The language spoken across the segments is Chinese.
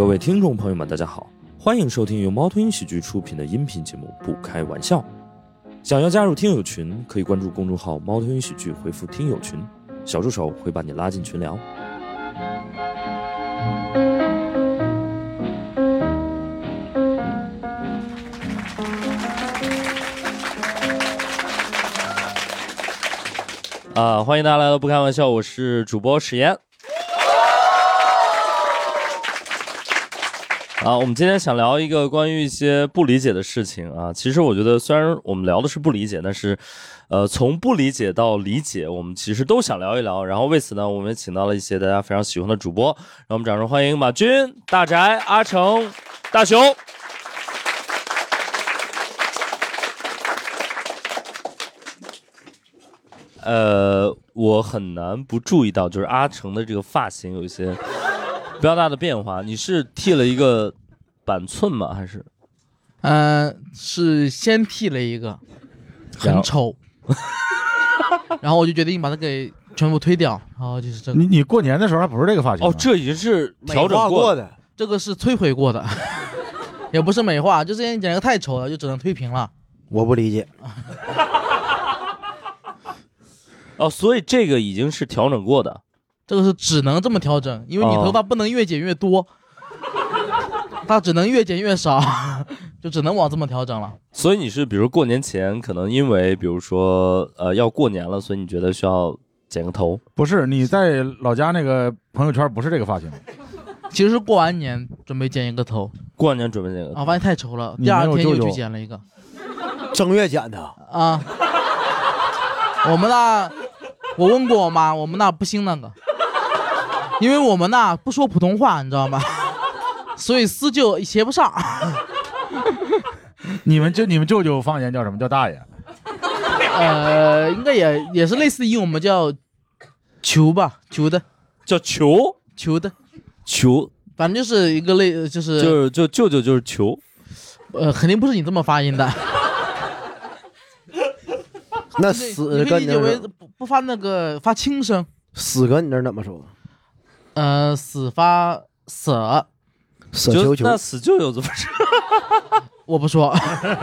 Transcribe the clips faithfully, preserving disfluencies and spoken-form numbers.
各位听众朋友们大家好，欢迎收听由猫头鹰喜剧出品的音频节目不开玩笑。想要加入听友群，可以关注公众号猫头鹰喜剧，回复听友群，小助手会把你拉进群聊。啊，欢迎大家来到不开玩笑，我是主播史岩。啊，我们今天想聊一个关于一些不理解的事情啊。其实我觉得，虽然我们聊的是不理解，但是，呃，从不理解到理解，我们其实都想聊一聊。然后为此呢，我们也请到了一些大家非常喜欢的主播，让我们掌声欢迎马军、大宅、阿成、大熊。呃，我很难不注意到，就是阿成的这个发型有一些比较大的变化。你是剃了一个板寸吗？还是？ 呃，是先剃了一个，很丑，然后我就决定把它给全部推掉，然后就是这个。 你你过年的时候还不是这个发型？ 哦，这已经是调整过的， 这个是摧毁过的，也不是美化，就之前剪了个太丑了，就只能推平了。 我不理解。 哦，所以这个已经是调整过的， 这个是只能这么调整，因为你头发不能越剪越多，哦、它只能越剪越少，就只能往这么调整了。 所以你是比如过年前可能因为比如说呃要过年了，所以你觉得需要剪个头？ 不是，你在老家那个朋友圈不是这个发型？ 其实是过完年准备剪一个头， 过完年准备剪个头啊，发现太丑了，第二天又去剪了一个。 正月剪的啊，我们那。我问过我妈，我们那不兴那个，因为我们那不说普通话，你知道吗？所以思舅协不上。 你们就你们舅舅方言叫什么？叫大爷？ 呃，应该也也是类似的音，我们叫球吧，球的， 叫球， 球的， 球， 反正就是一个类，就是就是就舅舅就是球， 呃，肯定不是你这么发音的。 那死哥， 你可以理解为不不发那个发轻声。 死哥，你那怎么说？ 呃，死发舍， 舍球球。 那死舅舅怎么说？ 我不说，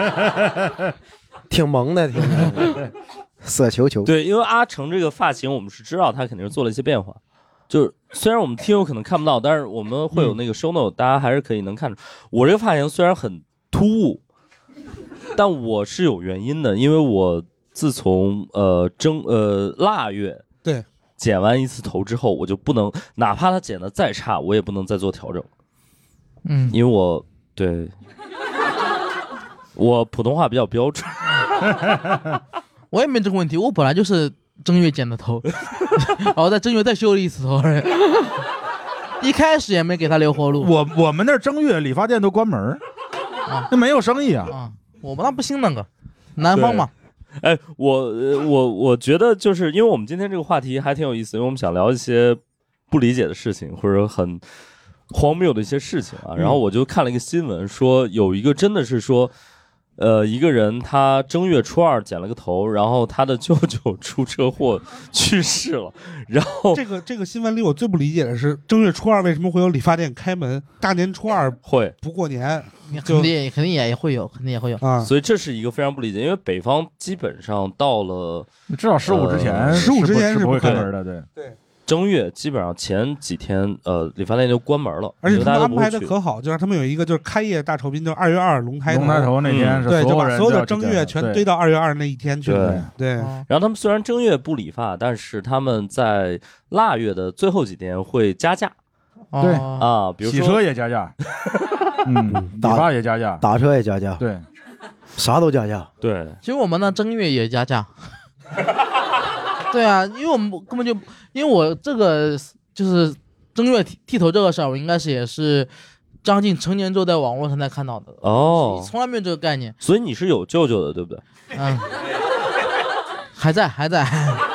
挺萌的，挺萌的。舍球球。 对，因为阿成这个发型，我们是知道他肯定是做了一些变化。就是虽然我们听友可能看不到，但是我们会有那个 show note，、嗯、大家还是可以能看出。我这个发型虽然很突兀，但我是有原因的，因为我。自从呃正呃腊月对剪完一次头之后，我就不能，哪怕他剪得再差，我也不能再做调整。 嗯， 因为我对我普通话比较标准。 我也没这个问题，我本来就是正月剪的头，然后在正月再修了一次头，一开始也没给他留活路。 我我们那正月理发店都关门，啊，那没有生意啊。 啊，我们那不兴那个，南方嘛。 哎，我我我觉得就是因为我们今天这个话题还挺有意思，因为我们想聊一些不理解的事情或者很荒谬的一些事情啊。然后我就看了一个新闻，说有一个真的是说，呃，一个人他正月初二剪了个头，然后他的舅舅出车祸去世了。然后这个这个新闻里我最不理解的是，正月初二为什么会有理发店开门？大年初二会不过年？ 肯定肯定也会有，肯定也会有啊， 所以这是一个非常不理解，因为北方基本上到了至少十五之前， 十五之前是不会开门的，对对。 正月基本上前几天，呃，理发店就关门了， 而且他们安排的可好，就让他们有一个就是开业大酬宾，就是二月二龙抬头， 龙抬头那天是对，就把所有的正月全堆到二月二那一天去了，对。 然后他们虽然正月不理发，但是他们在腊月的最后几天会加价， 对啊，比如说洗车也加价。嗯，理发也加价， 打车也加价， 对， 啥都加价。 对， 其实我们那正月也加价。对啊，因为我们根本就，因为我这个就是正月剃剃头这个事儿，我应该是也是将近成年之后在网络上才看到的。 哦， 从来没有这个概念。 所以你是有舅舅的，对不对？ 嗯，还在，还在。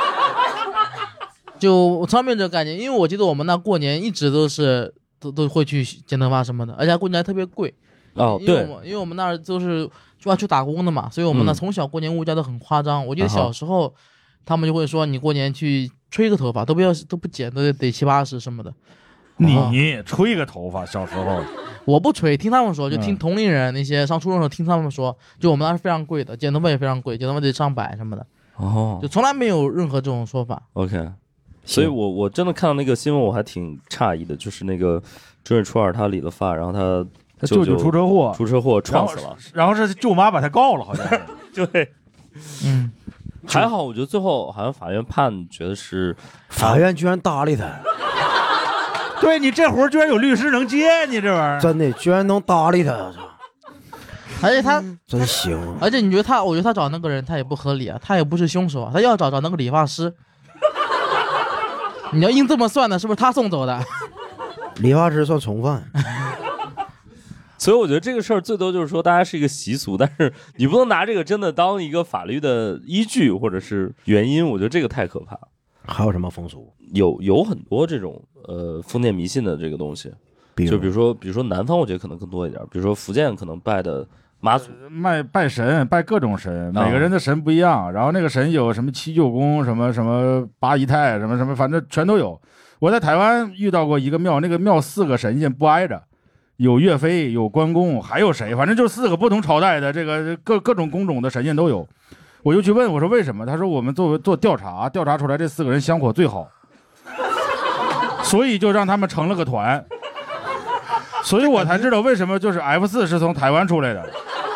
就我从来没有这个概念，因为我记得我们那过年一直都是。都都会去剪头发什么的，而且过年还特别贵哦。对， 因为我们那儿都是要去打工的嘛，所以我们那从小过年物价都很夸张。嗯、我记得小时候，他们就会说你过年去吹个头发都不要都不剪，都得七八十什么的。 你吹个头发，小时候我不吹，听他们说，就听同龄人那些上初中的时候听他们说，就我们那是非常贵的，剪头发也非常贵，剪头发得上百什么的。 哦， 就从来没有任何这种说法。 OK， 所以我我真的看到那个新闻，我还挺诧异的，就是那个正月初二他理了发，然后他他舅舅出车祸， 出车祸撞死了， 然后是舅妈把他告了，好像是。对， 嗯， 还好，我觉得最后好像法院判觉得是法院居然搭理他。 对你这活居然有律师能接，你这玩意儿真的居然能搭理他， 而且他真行。 而且你觉得他，我觉得他找那个人他也不合理啊，他也不是凶手啊，他要找找那个理发师。你要硬这么算的，是不是他送走的？ 理发师算从犯。 所以我觉得这个事儿最多就是说大家是一个习俗，但是你不能拿这个真的当一个法律的依据或者是原因，我觉得这个太可怕了。 还有什么风俗？ 有有很多这种呃封建迷信的这个东西， 比就比如说比如说南方我觉得可能更多一点，比如说福建可能拜的妈祖， 拜拜神，拜各种神，每个人的神不一样。然后那个神有什么七舅公，什么什么八姨太，什么什么，反正全都有。我在台湾遇到过一个庙，那个庙四个神仙不挨着，有岳飞，有关公，还有谁？反正就四个不同朝代的这个各各种工种的神仙都有。我就去问我说为什么？他说我们做做调查，调查出来这四个人香火最好，所以就让他们成了个团。所以我才知道为什么就是 F 四是从台湾出来的，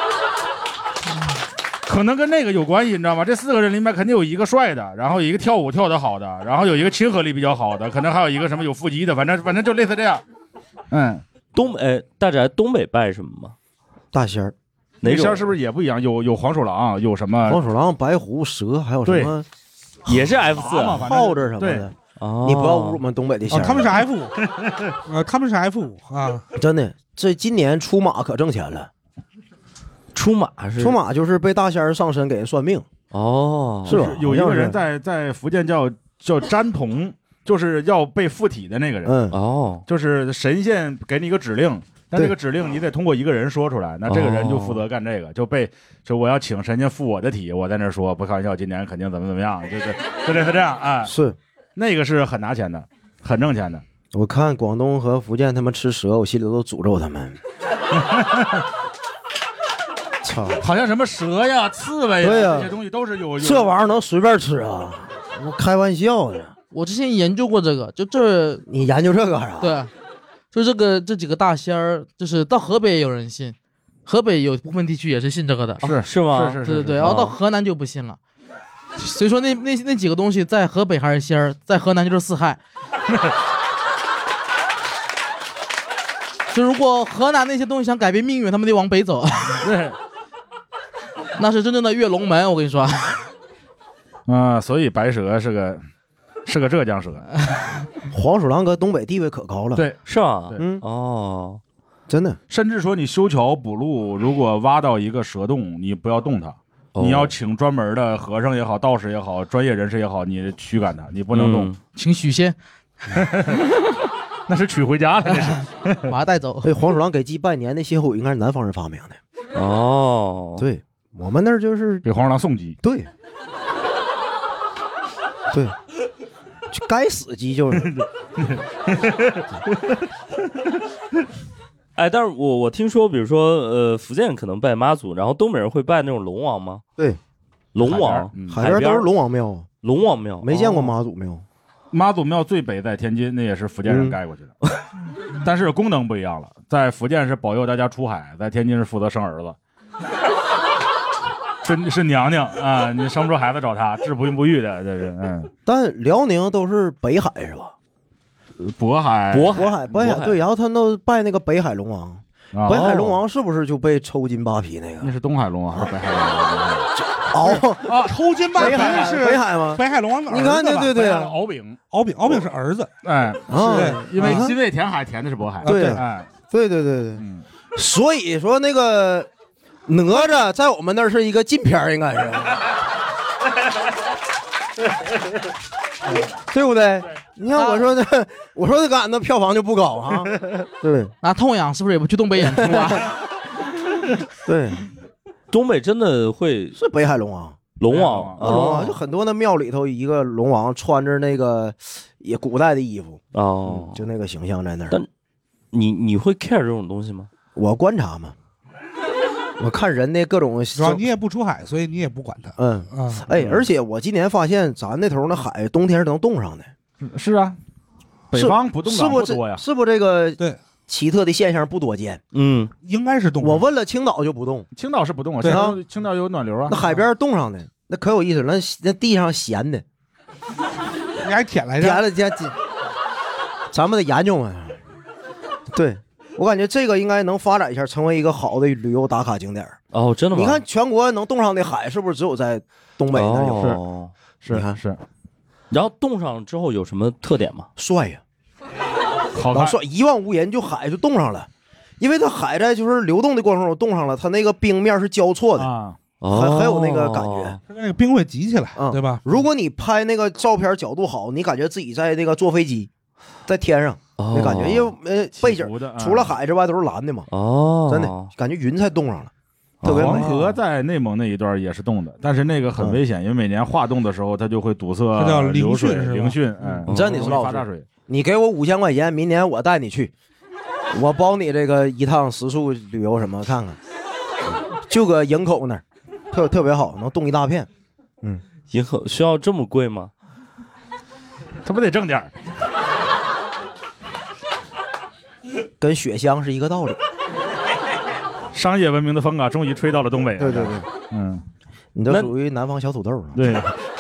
可能跟那个有关系，你知道吗？这四个人里面肯定有一个帅的，然后有一个跳舞跳得好的，然后有一个亲和力比较好的，可能还有一个什么有腹肌的，反正反正就类似这样。嗯， 东北大宅东北拜什么吗？ 大仙儿。 那仙儿是不是也不一样？有有黄鼠狼，有什么黄鼠狼、白虎、蛇，还有什么？ 也是 F 四、啊， 耗子什么的。 哦， 你不要侮辱我们东北的仙儿、 哦。他们是 F 五，呃，他们是 F 五啊。 真的，这今年出马可挣钱了。 出马是出马就是被大仙儿上身给人算命。 哦， 是吧？ 有一个人在在福建叫叫詹童，就是要被附体的那个人。 嗯， 哦， 就是神仙给你一个指令。但这个指令你得通过一个人说出来，那这个人就负责干这个，就被就我要请神仙附我的体，我在那说不开玩笑，今年肯定怎么怎么样，就是就类似这样啊。 是， 那个是很拿钱的，很挣钱的。 我看广东和福建他们吃蛇，我心里都诅咒他们。操， 好像什么蛇呀、刺猬呀， 对呀、 这些东西都是有。 这玩意儿能随便吃啊？我开玩笑的。 我之前研究过这个，就这你研究这个干啥？ 对。就这个这几个大仙儿，就是到河北也有人信，河北有部分地区也是信这个的， 是是吗？ 是是是， 对对对，然后到河南就不信了。所以说那那那几个东西在河北还是仙儿，在河南就是四害。就如果河南那些东西想改变命运，他们得往北走。 对， 那是真正的跃龙门，我跟你说。 啊，所以白蛇是个。是个浙江蛇， 黄鼠狼搁东北地位可高了， 对， 是吧？ 嗯， 哦， 真的， 甚至说你修桥补路，如果挖到一个蛇洞，你不要动它，哦、你要请专门的和尚也好、道士也好、专业人士也好，你驱赶它，你不能动，嗯、 请许仙， 那是娶回家了，那是把它带走。 所以黄鼠狼给鸡拜年的歇后语应该是南方人发明的。 哦， 对我们那儿就是给黄鼠狼送鸡， 对，对。该死鸡就是， 哎，但是我我听说，比如说，呃，福建可能拜妈祖，然后东北人会拜那种龙王吗？ 对， 龙王， 海边都是龙王庙， 龙王庙没见过妈祖庙。 妈祖庙最北在天津，那也是福建人盖过去的，嗯、但是功能不一样了，在福建是保佑大家出海，在天津是负责生儿子。是是娘娘啊，你生不出孩子找她，治不孕不育的，这是嗯。 但辽宁都是北海是吧？ 渤海， 渤渤海，渤海对，然后他们都拜那个北海龙王， 哦、 北海龙王是不是就被抽筋扒皮那个？ 那是东海龙王还是北海龙王？哦啊，抽筋扒皮是北海吗？ 北海龙王的儿子， 你看，对对对， 敖丙， 敖丙，敖丙是儿子， 哎， 对， 因为心为填海，填的是渤海， 对， 哎， 对对对对，嗯，所以说那个。哪吒在我们那儿是一个禁片，应该是，对不对？你看我说的，我说的，俺那票房就不高啊，对。 那痛痒是不是也不去东北演出啊？ 对， 东北真的会是北海龙王， 龙王， 龙王就很多那庙里头一个龙王穿着那个也古代的衣服哦、 嗯，就那个形象在那儿。 但你你会 care 这种东西吗？ 我观察嘛，我看人的各种， 主要你也不出海，所以你也不管它。 嗯啊，哎，而且我今年发现咱那头那海冬天是能冻上的。 是啊，北方不冻是不多呀？ 是不这个对奇特的现象不多见？ 嗯， 应该是冻。 我问了青岛就不冻， 青岛是不冻啊， 对啊， 青岛有暖流啊。 那海边冻上的，那可有意思了，那那地上咸的， 你还舔来着？ 舔了舔，咱们得研究啊。对。我感觉这个应该能发展一下，成为一个好的旅游打卡景点。 哦，真的吗？ 你看全国能冻上的海，是不是只有在东北那有？ 哦， 是是是。 然后冻上之后有什么特点吗？ 帅呀， 好看， 帅，一望无垠，就海就冻上了，因为它海在就是流动的过程中冻上了，它那个冰面是交错的啊， 很很有那个感觉， 它那个冰会积起来，嗯、对吧？ 如果你拍那个照片角度好，你感觉自己在那个坐飞机，在天上。那感觉，因为呃背景除了海之外都是蓝的嘛， 哦， 真的感觉云彩冻上了，特别美。 黄河在内蒙那一段也是冻的，但是那个很危险，因为每年化冻的时候它就会堵塞流水，凌汛，哎， 你真的是发大水。 你给我五千块钱，明年我带你去，我包你这个一趟食宿旅游什么看看，就搁营口那儿，特特别好，能冻一大片。嗯， 营口需要这么贵吗？ 他不得挣点儿。 跟雪乡是一个道理， 商业文明的风啊，终于吹到了东北。 对对对， 嗯， 你这属于南方小土豆。 对。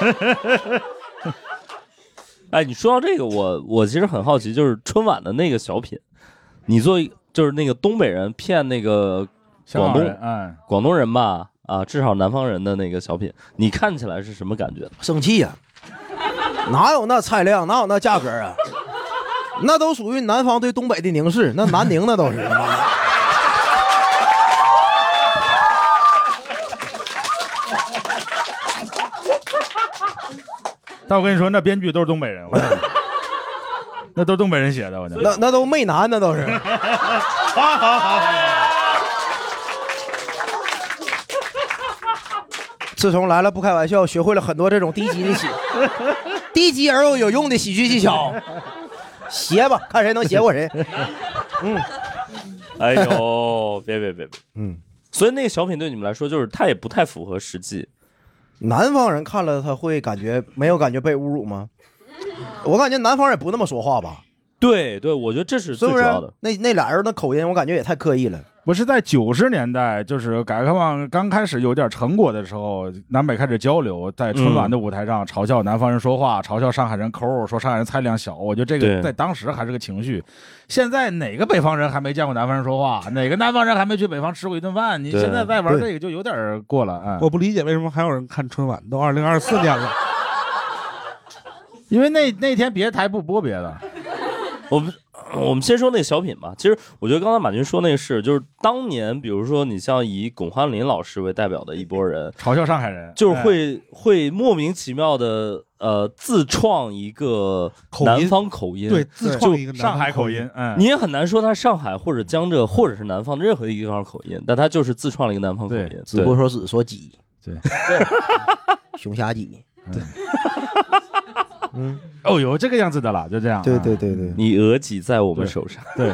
哎，你说到这个，我我其实很好奇，就是春晚的那个小品，你作为就是那个东北人骗那个广东哎广东人吧，啊，至少南方人的那个小品，你看起来是什么感觉？ 生气呀、啊，哪有那菜量，哪有那价格啊？那都属于南方对东北的凝视，那南宁那都是。 但我跟你说，那编剧都是东北人，我那都是东北人写的，我那那都媚男，那都是。 好好好。 自从来了不开玩笑，学会了很多这种低级的喜，低级而又有用的喜剧技巧。写吧，看谁能写过谁。嗯， 哎呦，别别别别， 嗯， 所以那个小品对你们来说，就是它也不太符合实际。 南方人看了他会感觉没有感觉被侮辱吗？我感觉南方人不那么说话吧。 对对，我觉得这是最主要的。 是不是？那那俩人的口音，我感觉也太刻意了。 我是在九十年代，就是改革开放刚开始有点成果的时候，南北开始交流，在春晚的舞台上嘲笑南方人说话，嘲笑上海人抠，说上海人菜量小。我觉得这个在当时还是个情绪。现在哪个北方人还没见过南方人说话？哪个南方人还没去北方吃过一顿饭？你现在在玩这个就有点过了。嗯， 我不理解为什么还有人看春晚，都二零二四年了。 因为那那天别的台不播别的。 我们我们先说那个小品吧。其实我觉得刚才马军说那个是，就是当年比如说你像以巩汉林老师为代表的一波人嘲笑上海人， 就是会、哎、会莫名其妙的呃自创一个南方口音， 对，自创一个上海口音。嗯， 你也很难说他上海或者江浙或者是南方的任何一个地方口音，但他就是自创了一个南方口音， 只不过说只说鸡， 对， 熊瞎鸡，对。 嗯，哦，有这个样子的了，就这样。 对对对对， 你额脊在我们手上， 对，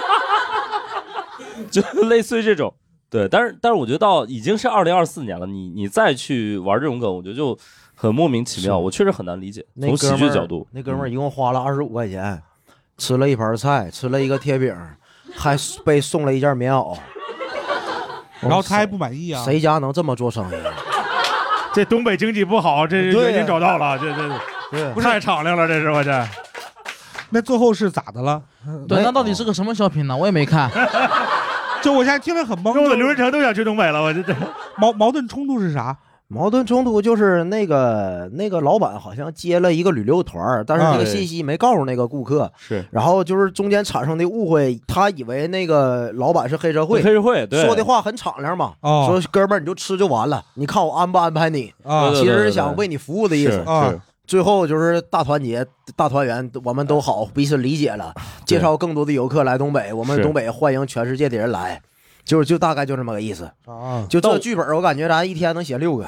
就类似于这种。对，但是但是我觉得到已经是二零二四年了，你你再去玩这种梗，我觉得就很莫名其妙，我确实很难理解。从喜剧角度， 那哥们儿一共花了二十五块钱、嗯，吃了一盘菜，吃了一个贴饼，还被送了一件棉袄， 然后他还不满意啊？ 谁家能这么做生意？ 这东北经济不好，这原因找到了，这这。对，不太敞亮了，这是我这。 那最后是咋的了？ 对，那到底是个什么小品呢？我也没看。 就我现在听着很懵。 弄得刘仁成都想去东北了，我这这矛矛盾冲突是啥？ 矛盾冲突就是那个那个老板好像接了一个旅游团，但是那个信息没告诉那个顾客， 是、啊， 然后就是中间产生的误会，他以为那个老板是黑社会， 黑社会对说的话很敞亮嘛， 哦、 说哥们儿你就吃就完了，你看我安不安排你啊？ 其实是想为你服务的意思啊。 最后就是大团结、大团圆，我们都好，彼此理解了。介绍更多的游客来东北，我们东北欢迎全世界的人来。 就就大概就这么个意思啊。 就这剧本，我感觉咱一天能写六个。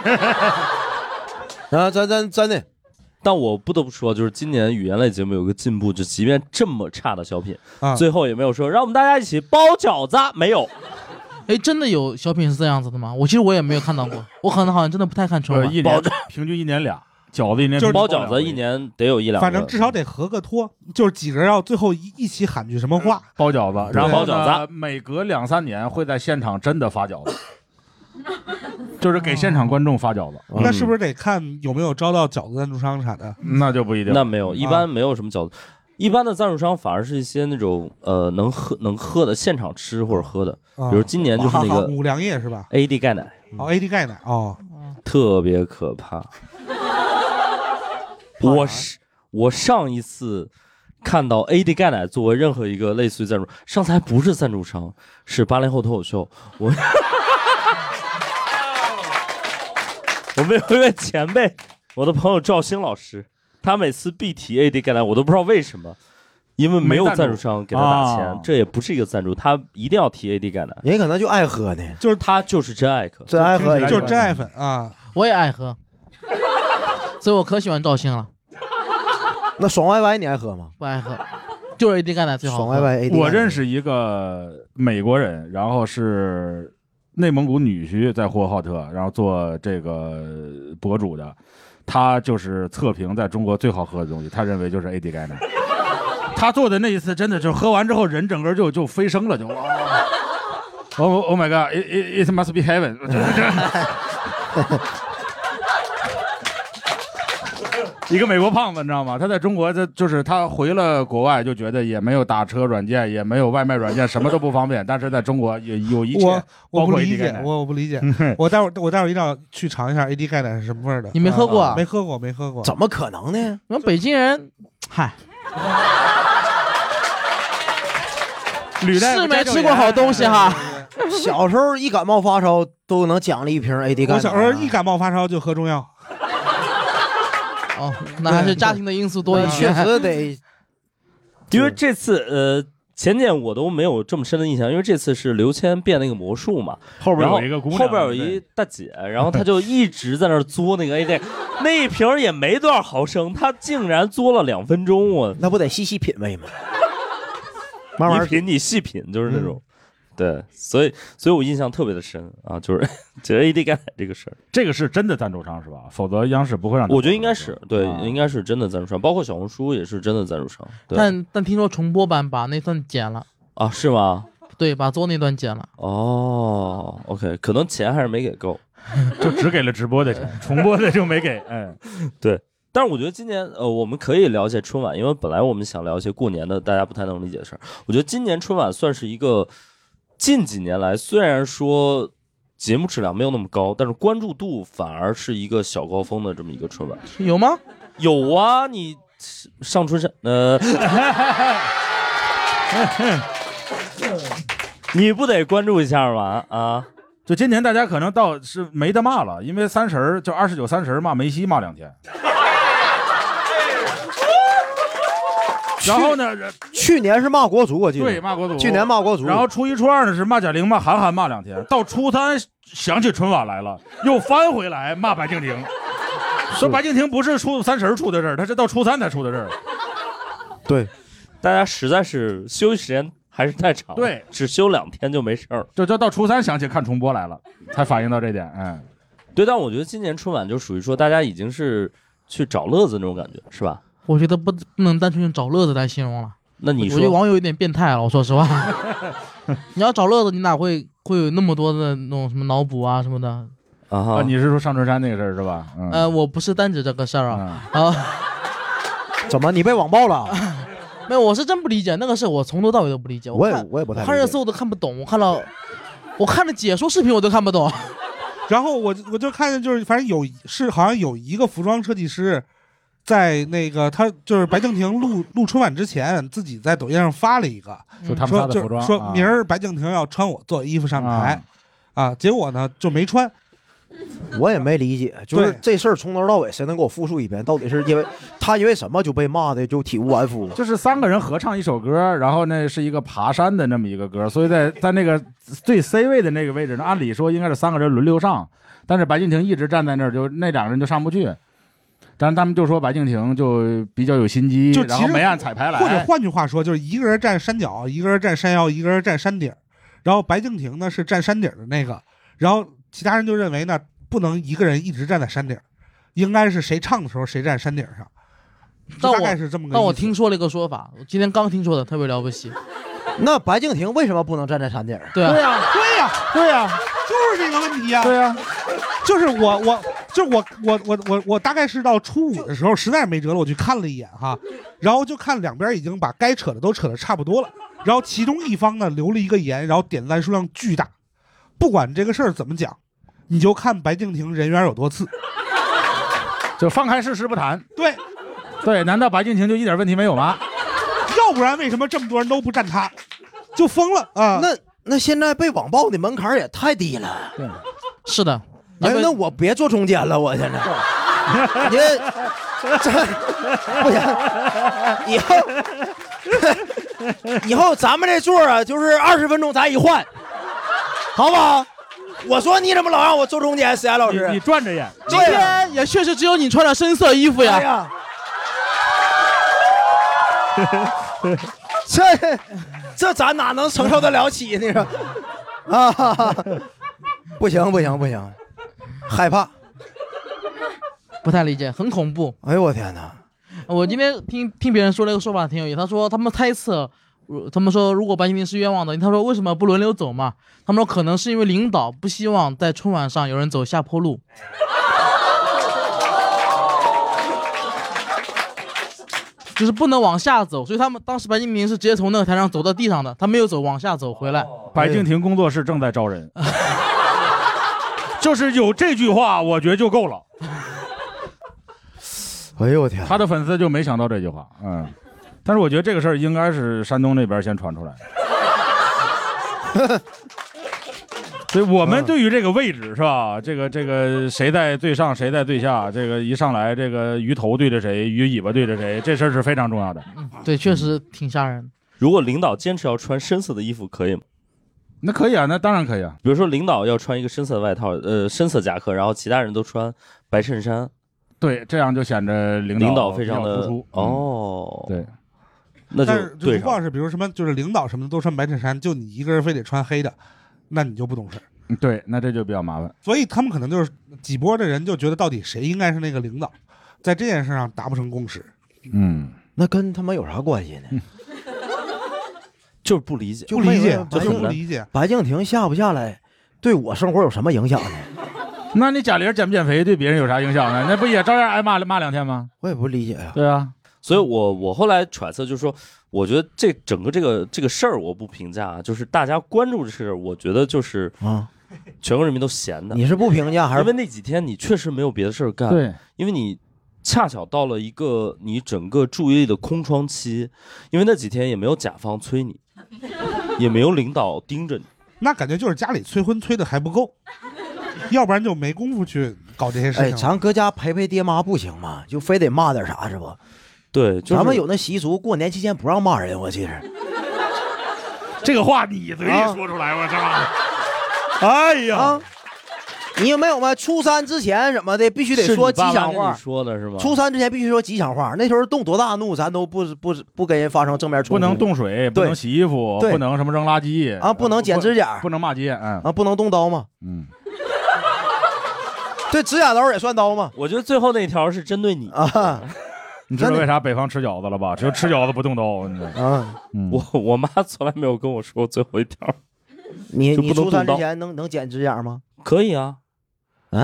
啊，真真真的。 但我不得不说，就是今年语言类节目有个进步，就即便这么差的小品， 啊、 最后也没有说让我们大家一起包饺子，没有。 哎，真的有小品是这样子的吗？我其实我也没有看到过，我可能好像真的不太看春晚。 一年平均一年俩饺子，一年就是包饺子一年得有一两个， 反正至少得合个托，就是几个人要最后一一起喊句什么话， 包饺子，然后包饺子， 每隔两三年会在现场真的发饺子。就是给现场观众发饺子， 嗯、那是不是得看有没有招到饺子赞助商啥的？ 那就不一定。 那没有，一般没有什么饺子，啊、一般的赞助商反而是一些那种呃能喝能喝的现场吃或者喝的， 啊、 比如今年就是那个五粮液是吧 ？A D 钙奶哦 ，A D 钙奶哦， 特别可怕。我是我上一次看到 A D 钙奶作为任何一个类似于赞助，上次还不是赞助商，是八零后脱口秀，我。我们有一位前辈，我的朋友赵星老师，他每次必提 A D 钙奶，我都不知道为什么，因为没有赞助商给他打钱，这也不是一个赞助，他一定要提 A D 钙奶。 人可能就爱喝呢， 就是他就是真爱喝， 真爱喝， 就是真爱粉啊！ 我也爱喝，所以我可喜欢赵星了。 那爽歪歪你爱喝吗？ 不爱喝，就是 A D 钙奶最好喝。 爽歪歪 A D。 我认识一个美国人，然后是。内蒙古女婿在呼和浩特，然后做这个博主的，他就是测评在中国最好喝的东西，他认为就是 A D 钙奶。他做的那一次真的就喝完之后人整个就就飞升了，就哇 ，Oh Oh my God，it it must be heaven 。一个美国胖子，你知道吗？他在中国，这就是他回了国外，就觉得也没有打车软件，也没有外卖软件，什么都不方便。但是在中国也有一切， 我我不理解， 我我不理解。我待会儿我待会儿一定要去尝一下 A D 钙奶是什么味儿的。 你没喝过、啊？ 没喝过，没喝过。 怎么可能呢？ 我们北京人，嗨，是没吃过好东西哈。 小时候一感冒发烧都能奖励一瓶 A D 钙奶。 我小时候一感冒发烧就喝中药。 哦，那还是家庭的因素多一些， 确实得。 因为这次呃前年我都没有这么深的印象，因为这次是刘谦变那个魔术嘛， 后边有一个姑娘， 后边有一大姐，然后她就一直在那嘬那个 A D， 那一瓶也没多少毫升，她竟然嘬了两分钟，我那不得细细品味吗？慢慢品，你细品就是那种。嗯对，所以所以我印象特别的深啊，就是觉得 A D 钙奶这个事儿， 这个是真的赞助商是吧？否则央视不会让。 我觉得应该是对、啊，应该是真的赞助商，包括小红书也是真的赞助商。 但但听说重播版把那段剪了啊？是吗？ 对，把做那段剪了。 哦 ，OK， 可能钱还是没给够， 就只给了直播的钱，重播的就没给。嗯， 对。但是我觉得今年呃，我们可以聊一些春晚，因为本来我们想聊一些过年的大家不太能理解的事儿。我觉得今年春晚算是一个。近几年来，虽然说节目质量没有那么高，但是关注度反而是一个小高峰的这么一个春晚。 有吗？ 有啊，你上春山，呃，你不得关注一下吗？啊， 就今年大家可能到是没得骂了，因为三十儿就二十九三十儿骂梅西骂两天。然后呢？ 去年是骂国足，我记得。 对，骂国足。 去年骂国足。 然后初一、初二呢是骂贾玲、骂韩寒，骂两天。到初三想起春晚来了，又翻回来骂白敬亭，说白敬亭不是初三十出的事儿，他是到初三才出的事儿。 对， 大家实在是休息时间还是太长， 对， 只休两天就没事儿。 就就到初三想起看重播来了，才反应到这点。嗯， 对，但我觉得今年春晚就属于说大家已经是去找乐子那种感觉，是吧？ 我觉得不不能单纯用找乐子来形容了。 那你说， 我觉得网友有点变态了。我说实话，你要找乐子，你哪会会有那么多的那种什么脑补啊什么的啊？ 啊你是说上春山那个事儿是吧？ 嗯、呃，我不是单指这个事儿啊。 嗯、 啊， 怎么你被网暴了？ 没有，我是真不理解那个事，我从头到尾都不理解。 我也我也不太理解。 看热搜我都看不懂，我看到我看了解说视频我都看不懂。 然后我我就看见就是反正有是好像有一个服装设计师。在那个他就是白敬亭录录春晚之前，自己在抖音上发了一个， 说他们仨的服装， 说明儿白敬亭要穿我做衣服上台，啊，啊结果呢就没穿， 我也没理解，就是这事儿从头到尾谁能给我复述一遍？到底是因为他因为什么就被骂的就体无完肤？ 就是三个人合唱一首歌，然后呢是一个爬山的那么一个歌，所以在在那个最 C 位的那个位置呢，按理说应该是三个人轮流上，但是白敬亭一直站在那儿，就那两个人就上不去。但是他们就说白敬亭就比较有心机， 就然后没按彩排来。 或者换句话说，就是一个人站山脚，一个人站山腰，一个人站山顶，然后白敬亭呢是站山顶的那个，然后其他人就认为呢。不能一个人一直站在山顶，应该是谁唱的时候谁站山顶上。 但我大概是这么个意思。 但我听说了一个说法，我今天刚听说的，特别了不起。 那白敬亭为什么不能站在山顶？ 对啊， 对呀，对呀， 对呀， 就是这个问题呀。 对呀， 就是我我就是我我我我我大概是到初五的时候，实在是没辙了，我去看了一眼哈，然后就看两边已经把该扯的都扯的差不多了，然后其中一方呢留了一个言，然后点赞数量巨大，不管这个事儿怎么讲。你就看白敬亭人缘有多次， 就放开事实不谈。 对， 对，难道白敬亭就一点问题没有吗？ 要不然为什么这么多人都不站他，就疯了啊？ 那那现在被网暴的门槛也太低了。 对， 是的。 哎，那我别坐中间了，我现在。你这不行，以后以后咱们这座啊，就是二十分钟咱一换，好不好？我说你怎么老让我坐中间，石岩老师？ 你, 你转着演。 今天也确实只有你穿了深色衣服呀。 哎呀这这咱哪能承受得了起那个？啊，不行不行不行，害怕， 不太理解，很恐怖。 哎呦我天哪！ 我今天听听别人说了一个说法挺有意思，他说他们猜测。他们说，如果白敬亭是冤枉的，他说为什么不轮流走嘛？他们说可能是因为领导不希望在春晚上有人走下坡路，就是不能往下走，所以他们当时白敬亭是直接从那个台上走到地上的，他没有走往下走回来。 白敬亭工作室正在招人，就是有这句话，我觉得就够了。 哎呦我天， 他的粉丝就没想到这句话，嗯。但是我觉得这个事儿应该是山东那边先传出来的，所以我们对于这个位置是吧？这个这个谁在最上，谁在最下，这个一上来这个鱼头对着谁，鱼尾巴对着谁，这事儿是非常重要的。 嗯，对，确实挺吓人。 如果领导坚持要穿深色的衣服，可以吗？ 那可以啊，那当然可以啊。 比如说领导要穿一个深色的外套，呃，深色夹克，然后其他人都穿白衬衫， 对，这样就显得领导领导非常的突出。 哦， 对。 那就但是就不光是比如什么，就是领导什么的都穿白衬衫，就你一个人非得穿黑的，那你就不懂事。 对，那这就比较麻烦。 所以他们可能就是几波的人就觉得到底谁应该是那个领导，在这件事上达不成共识。 嗯， 那跟他们有啥关系呢？嗯、 就是不理解， 不理解， 就是不理解。 白敬亭下不下来，对我生活有什么影响呢？ 那你贾玲减不减肥对别人有啥影响呢？那不也照样挨骂骂两天吗？ 我也不理解呀、啊。 对啊。 所以我我后来揣测就是说，我觉得这整个这个这个事儿我不评价，就是大家关注这事儿，我觉得就是啊，全国人民都闲的。 你是不评价还是？ 因为那几天你确实没有别的事儿干， 对， 因为你恰巧到了一个你整个注意力的空窗期，因为那几天也没有甲方催你，也没有领导盯着你， 那感觉就是家里催婚催的还不够，要不然就没工夫去搞这些事情。 哎，咱搁家陪陪爹妈不行吗？就非得骂点啥是不？ 对，就是、 咱们有那习俗，过年期间不让骂人，我记着。 这个话你嘴里说出来，啊、我操！哎呀、啊， 你有没有吗？初三之前什么的必须得说吉祥话。 你说的是吗？ 初三之前必须说吉祥话。那时候动多大怒，咱都不不不跟人发生正面冲突。 不能动水，不能洗衣服，不能什么扔垃圾啊，不能剪指甲， 不, 不能骂街，嗯啊，不能动刀嘛。 嗯。 对，指甲刀也算刀吗？ 我觉得最后那条是针对你啊。 你知道为啥北方吃饺子了吧？只有吃饺子不动刀。 啊， 嗯、 我我妈从来没有跟我说最后一条。 你你初三之前能能剪指甲吗？ 可以啊。 嗯。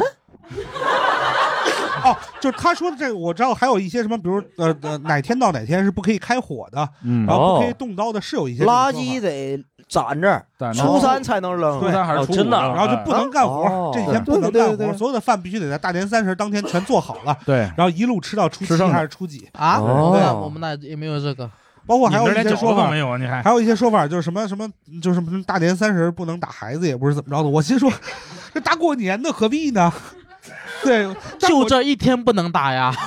哦，就是他说的这个，我知道还有一些什么，比如呃呃哪天到哪天是不可以开火的，嗯、然后不可以动刀的，是有一些垃圾得攒着，初三才能扔， 初三还是初五、 哦、真的， 然后就不能干活， 哦、 这几天不能干活， 对对对对， 所有的饭必须得在大年三十当天全做好了， 对， 然后一路吃到初七还是初几啊？ 哦、 对啊，我们那也没有这个。 包括还有一些说法没有，你还还有一些说法就是什么什么，就是什么大年三十不能打孩子，也不是怎么着的。我心说， 这大过年的何必呢？对， 就这一天不能打呀。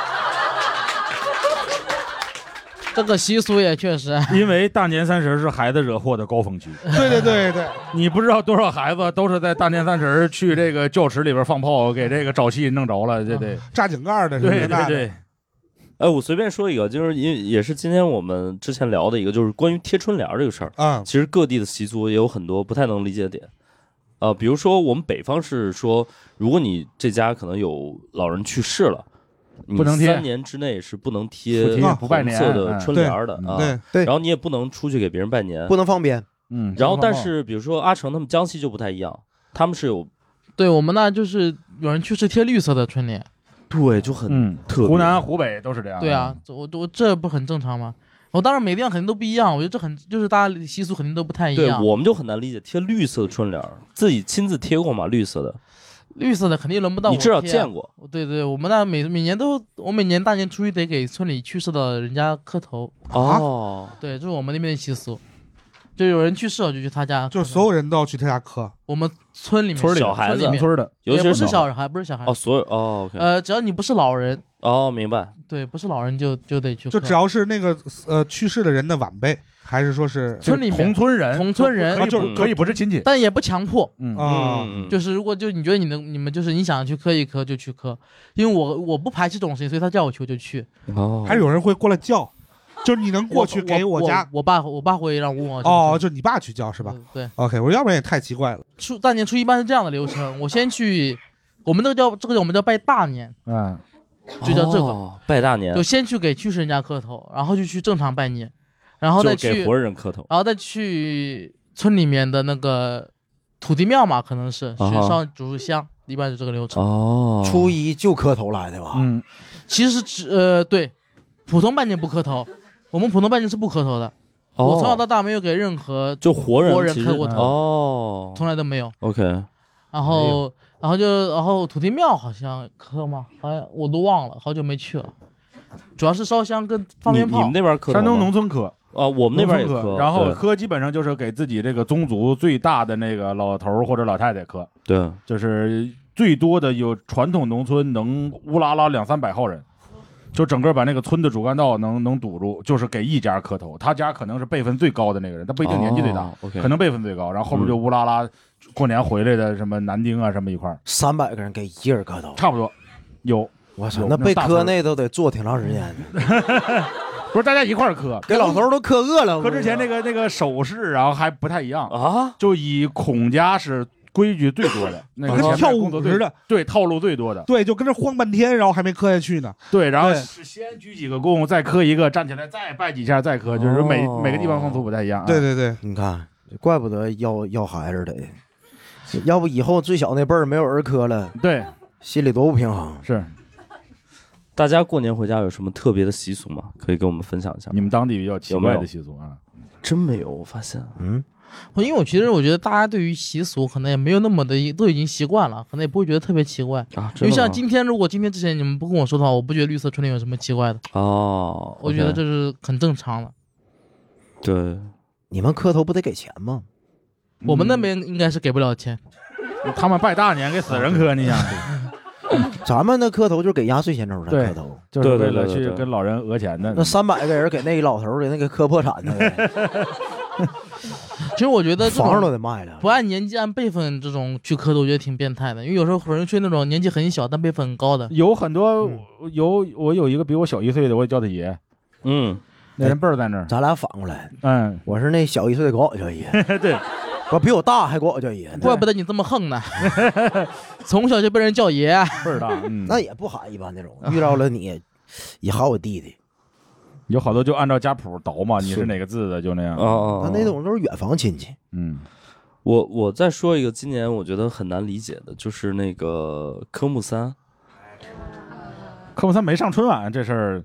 这个习俗也确实， 因为大年三十是孩子惹祸的高峰期。 对对对对， 你不知道多少孩子都是在大年三十去这个教室里边放炮，给这个沼气弄着了，这得炸井盖的， 对对对。 哎，我随便说一个，就是因也是今天我们之前聊的一个，就是关于贴春联这个事儿啊。 其实各地的习俗也有很多不太能理解的点。呃，比如说我们北方是说，如果你这家可能有老人去世了。 不能贴， 三年之内是不能贴不拜年红色的春联的啊， 对对， 然后你也不能出去给别人拜年， 不能放鞭， 嗯， 然后但是比如说阿成他们江西就不太一样，他们是有， 对我们那就是有人去世贴绿色的春联， 对，就很嗯， 特别， 湖南湖北都是这样， 对啊，我我这不很正常吗？我当然每地方肯定都不一样，我觉得这很就是大家习俗肯定都不太一样， 对，我们就很难理解贴绿色的春联，自己亲自贴过吗？绿色的。 绿色的肯定轮不到我， 你至少见过。 对对，我们那每每年都，我每年大年初一得给村里去世的人家磕头。 哦， 对，这是我们那边的习俗，就有人去世了就去他家， 就所有人都要去他家磕。 我们村里面村里小孩子， 村的， 也不是小孩，不是小孩。 哦，所有哦， 呃，只要你不是老人。 哦，明白。 对，不是老人就就得去。 就只要是那个呃去世的人的晚辈，还是说是村里同村人， 同村人可以可以不是亲戚， 但也不强迫。 嗯啊， 就是如果就你觉得你能，你们就是你想去磕一磕就去磕，因为我我不排斥这种事情，所以他叫我去我就去。 哦， 还有人会过来叫，就是你能过去给我家。 我, 我, 我爸我爸会让我哦，就你爸去叫是吧？ 对。 OK， 我说要不然也太奇怪了。 初大年初一般是这样的流程，我先去，我们这个叫这个我们叫拜大年， 嗯。 就叫这个、 哦、拜大年， 就先去给去世人家磕头，然后就去正常拜年，然后再去给活人磕头， 然后再去村里面的那个土地庙嘛，可能是去烧煮香，一般是这个流程。 哦， 初一就磕头来的吧？ 嗯， 其实只呃对，普通拜年不磕头，我们普通拜年是不磕头的。 哦、 我从小到大没有给任何就活人活人磕过头， 哦， 从来都没有。 OK， 然后。然后就，然后土地庙好像磕吗？好像我都忘了，好久没去了。主要是烧香跟放鞭炮。 你, 你们那边磕？ 山东农村磕啊，我们那边也磕。 然后磕基本上就是给自己这个宗族最大的那个老头或者老太太磕。 对， 就是最多的有传统农村能乌拉拉两三百号人，就整个把那个村的主干道能能堵住，就是给一家磕头。他家可能是辈分最高的那个人，他不一定年纪最大， 哦 okay、 可能辈分最高，然后后边就乌拉拉。过年回来的什么男丁啊什么一块三百个人给一人磕头， 差不多有。 我操，那被磕那都得坐挺长时间的。不是大家一块磕， 给老头都磕饿了。 磕之前那个那个手势，然后还不太一样啊， 就以孔家是规矩最多的，那个跟跳舞似的， 对，套路最多的， 对，就跟这晃半天，然后还没磕下去呢。 对，然后是先鞠几个躬，再磕一个，站起来再拜几下，再磕，就是每、哦、每个地方风俗不太一样、啊。 对对对， 你看，怪不得要要孩子得。要不以后最小那辈儿没有人磕了， 对， 心里多不平衡。 是， 大家过年回家有什么特别的习俗吗？可以跟我们分享一下。 你们当地比较奇怪的习俗啊？ 真没有，我发现， 嗯， 因为我其实我觉得大家对于习俗可能也没有那么的，都已经习惯了，可能也不会觉得特别奇怪啊。 因为像今天，如果今天之前你们不跟我说的话，我不觉得绿色春联有什么奇怪的哦。 我觉得这是很正常的。 对， 你们磕头不得给钱吗？ 我们那边应该是给不了钱， 嗯、他们拜大年给死人磕，你想？ 咱们的磕头就是给压岁钱时候的磕头， 就是为了去跟老人讹钱的。 那三百个人给那老头给那个磕破产的。 其实我觉得房都得卖了， 不按年纪按辈分这种去磕头，我觉得挺变态的。因为有时候有人去那种年纪很小但辈分很高的， 有很多、嗯、有我有一个比我小一岁的，我也叫他爷。 嗯， 那人辈儿在那儿， 咱俩反过来。 嗯， 我是那小一岁的管我叫爷。 对。 我比我大还管我叫爷呢， 怪不得你这么横呢，从小就被人叫爷， 倍儿大、嗯。 那也不喊一般那种，遇到了你也喊我弟弟。 有好多就按照家谱倒嘛，你是哪个字的就那样。 哦， 那那种都是远房亲戚。 嗯， 我我再说一个，今年我觉得很难理解的，就是那个科目三。 科目三没上春晚这事儿。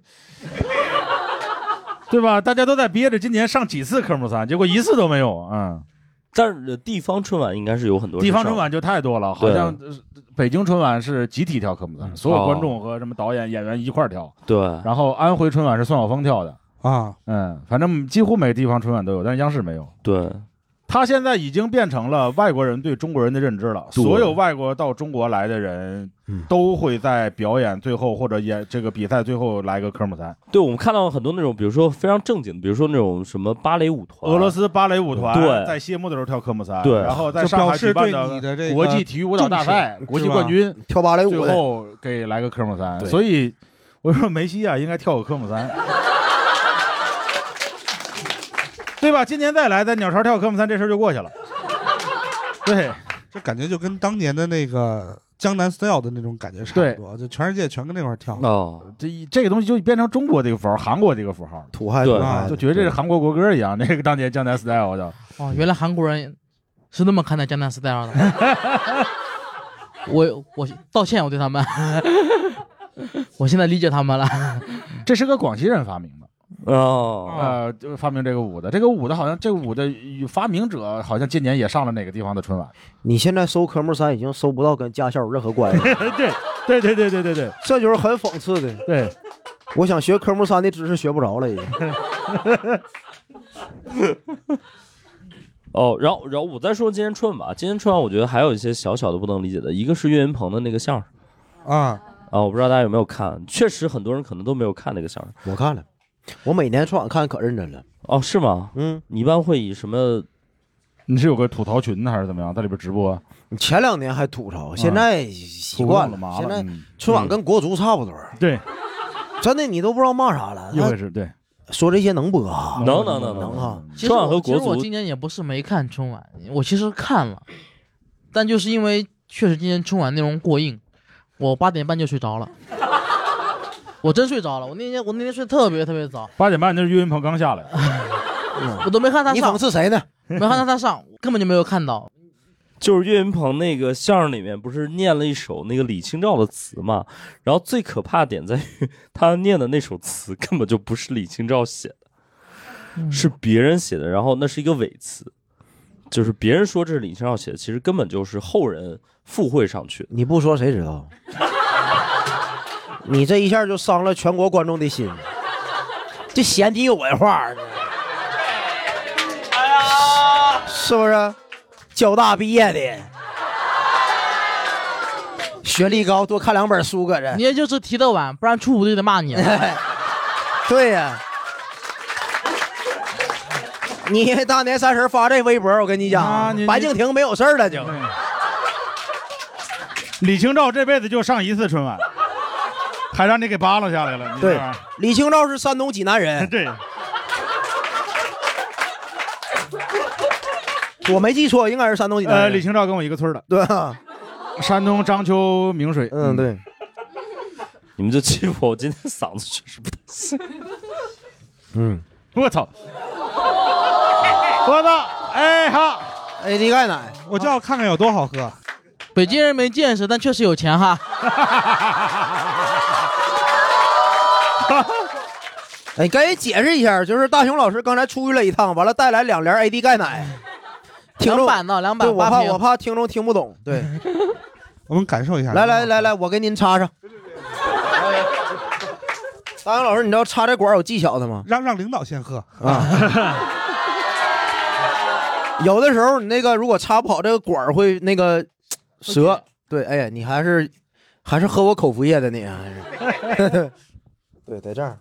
对吧？大家都在憋着今年上几次科目三，结果一次都没有。嗯， 但是地方春晚应该是有很多。 地方春晚就太多了，好像北京春晚是集体跳科目三，所有观众和什么导演、演员一块儿跳。 对。 然后安徽春晚是宋晓峰跳的啊， 嗯，反正几乎每个地方春晚都有，但是央视没有。 对。 他现在已经变成了外国人对中国人的认知了。所有外国到中国来的人，都会在表演最后或者演这个比赛最后来个科目三。 对，我们看到很多那种，比如说非常正经的，比如说那种什么芭蕾舞团， 俄罗斯芭蕾舞团对， 在谢幕的时候跳科目三， 对， 然后在上海举办的国际体育舞蹈大赛国际冠军跳芭蕾舞， 最后给来个科目三。所以我说梅西啊，应该跳个科目三。对吧？今年再来，在鸟巢跳科目三，这事儿就过去了。对， 这感觉就跟当年的那个江南 style 的那种感觉差不多，就全世界全跟那块跳。 哦， 这这个东西就变成中国这个符号，韩国这个符号， 土嗨土嗨， 就觉得这是韩国国歌一样。那个当年江南 style 的。 哦，原来韩国人是那么看待江南 style 的。我我道歉，我对他们，我现在理解他们了。 这是个广西人发明的。 哦， 呃，就发明这个舞的，这个舞的好像这个舞的发明者好像今年也上了哪个地方的春晚。 你现在搜科目三已经搜不到跟驾校有任何关系。 对对对对对对对， 这就是很讽刺的。 对， 我想学科目三的知识学不着了已经。 哦，然后然后我再说今年春晚吧，今年春晚我觉得还有一些小小的不能理解的，一个是岳云鹏的那个相声啊啊，我不知道大家有没有看，确实很多人可能都没有看那个相声。 我看了。我每年春晚看可认真了。 哦，是吗？ 嗯， 你一般会以什么？ 你是有个吐槽群呢，还是怎么样，在里边直播？ 前两年还吐槽，现在习惯了。 了现在春晚跟国足差不多。 嗯、对， 真的你都不知道骂啥了。 一回事，对。 说这些能播啊？ 能能能能啊！ 春晚和国足， 其实我今年也不是没看春晚，我其实看了，但就是因为确实今年春晚内容过硬，我八点半就睡着了。我真睡着了，我那天我那天睡特别特别早， 八点半那是岳云鹏刚下来， 我都没看他上。 你讽刺谁呢？ 没看到他上，根本就没有看到。 就是岳云鹏那个相声里面不是念了一首那个李清照的词嘛，然后最可怕的点在于他念的那首词根本就不是李清照写的，嗯、是别人写的，然后那是一个伪词，就是别人说这是李清照写的，其实根本就是后人附会上去的。 你不说谁知道？你这一下就伤了全国观众的心，这嫌你有文化呢？哎呀，是不是？交大毕业的，学历高，多看两本书搁这。 你也就是提的晚，不然初五就得骂你了。 对呀、啊，你大年三十发这微博，我跟你讲，啊、你白敬亭没有事了就。 李清照这辈子就上一次春晚。还让你给扒拉下来了。 对，李清照是山东济南人。 对， 我没记错，应该是山东济南人。 呃，李清照跟我一个村的。 对啊， 山东章丘明水。 嗯，对。 你们就欺负我，今天嗓子确实不太行。 嗯， 我操！我操！哎哈 ，A D 钙奶， 我就要看看有多好喝。 北京人没见识，但确实有钱哈。 哎，赶紧解释一下，就是大雄老师刚才出去了一趟，完了带来两帘 A D 钙奶，听众两版呢，两版。 我怕我怕听众听不懂，对， 我们感受一下。 来来来来，我给您插上。大雄老师，你知道插这管有技巧的吗？ 让让领导先喝啊。有的时候你那个如果插不好，这个管会那个折。对，哎呀，你还是还是喝我口服液的你还是。对，在这儿。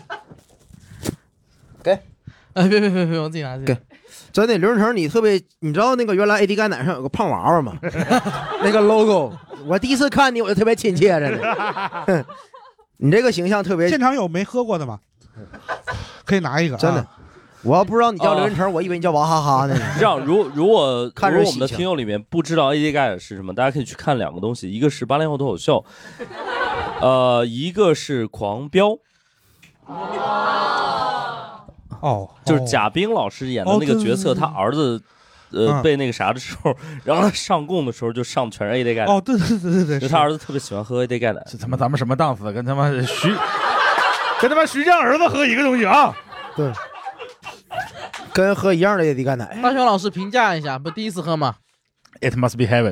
给， 哎，别别别别，我自己拿。 给，真的，刘润成，你特别，你知道那个原来 A D 钙奶上有个胖娃娃吗？那个 logo， 我第一次看你我就特别亲切着呢。你这个形象特别。 现场有没喝过的吗？可以拿一个， 真的。啊我要不知道你叫刘润成，我以为你叫娃哈哈呢。 这样，如如果看如果我们的听友里面不知道 A D 钙是什么，大家可以去看两个东西，一个是八零后脱口秀，呃，一个是狂飙。 哦， 就是贾冰老师演的那个角色，他儿子。呃，被那个啥的时候，然后他上供的时候就上全是 A D 钙奶。 哦，对对对对对， 就他儿子特别喜欢喝 A D 钙奶。 这他妈咱们什么档次？跟他妈徐，跟他妈徐酱儿子喝一个东西啊？ 对，跟喝一样的 A D 钙奶。 大雄老师评价一下，不第一次喝吗 ？It must be heaven。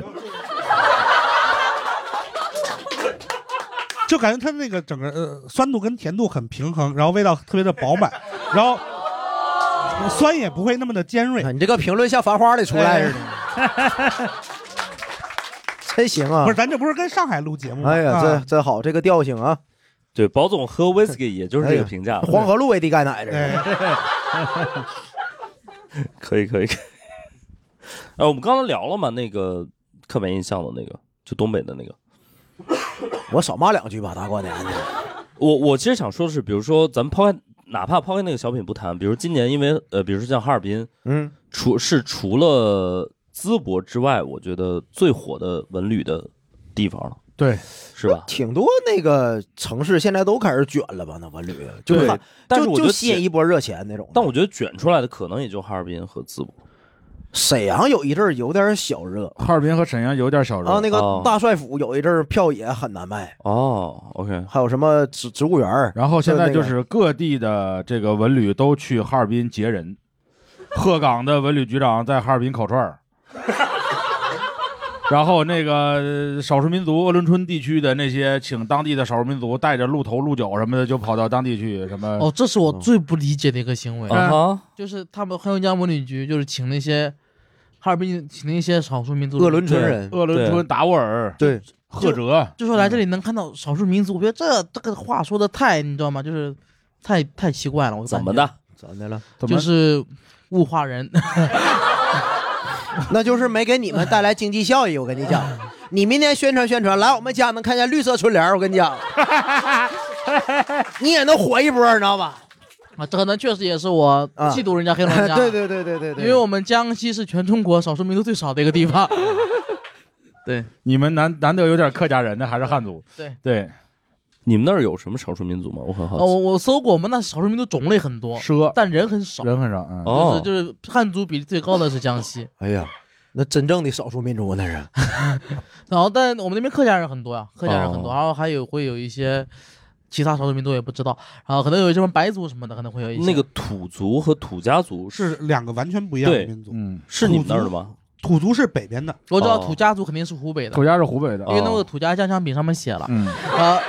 就感觉它那个整个呃酸度跟甜度很平衡，然后味道特别的饱满，然后酸也不会那么的尖锐。 你这个评论像繁花里出来似的，真行啊！ 不是，咱这不是跟上海录节目吗？ 哎呀，这这好，这个调性啊。 对，保总喝 whisky 也就是这个评价。 黄河路为地钙奶这个。 可以可以。呃，我们刚才聊了嘛，那个刻板印象的那个，就东北的那个。 我少骂两句吧，大过年的。 我我其实想说的是，比如说咱们抛开，哪怕抛开那个小品不谈，比如今年因为呃，比如说像哈尔滨， 嗯， 除是除了淄博之外，我觉得最火的文旅的地方了。 对， 是吧？ 挺多那个城市现在都开始卷了吧？那文旅就对，但是我觉得就吸引一波热钱那种。 但我觉得卷出来的可能也就哈尔滨和淄博。 沈阳有一阵儿有点小热， 哈尔滨和沈阳有点小热啊。那个大帅府有一阵儿票也很难卖。 哦 ，OK。 还有什么植植物园？ 然后现在就是各地的这个文旅都去哈尔滨截人，鹤岗的文旅局长在哈尔滨烤串儿。然后那个少数民族鄂伦春地区的那些请当地的少数民族带着鹿头鹿角什么的就跑到当地去什么哦，这是我最不理解的一个行为， 嗯、 就是他们黑龙江文旅局就是请那些哈尔滨请那些少数民族鄂伦春人， 鄂伦春、达斡尔、 对赫哲， 就说来这里能看到少数民族，我觉得这这个话说的太你知道吗？就是太太奇怪了，我怎么的？ 怎么的了？ 就是物化人。 那就是没给你们带来经济效益，我跟你讲，你明天宣传宣传，来我们家能看见绿色春联，我跟你讲，你也能火一波，你知道吧？ 啊，这可能确实也是我嫉妒人家黑龙江。 对对对对对对， 因为我们江西是全中国少数民族最少的一个地方。对， 你们难难得有点客家人的，还是汉族？ 对对， 你们那儿有什么少数民族吗？我很好奇。 哦，我我搜过，我们那少数民族种类很多， 奢， 但人很少， 人很少。嗯， 就是就是汉族比例最高的是江西。 哎呀，那真正的少数民族那人。 然后，但我们那边客家人很多呀，客家人很多，然后还有会有一些其他少数民族也不知道，然后可能有什么白族什么的，可能会有一些。 那个土族和土家族是两个完全不一样的民族。 嗯， 是你们那儿的吗？ 土族是北边的， 我知道土家族肯定是湖北的， 土家是湖北的， 因为那个土家酱香饼上面写了， 嗯啊，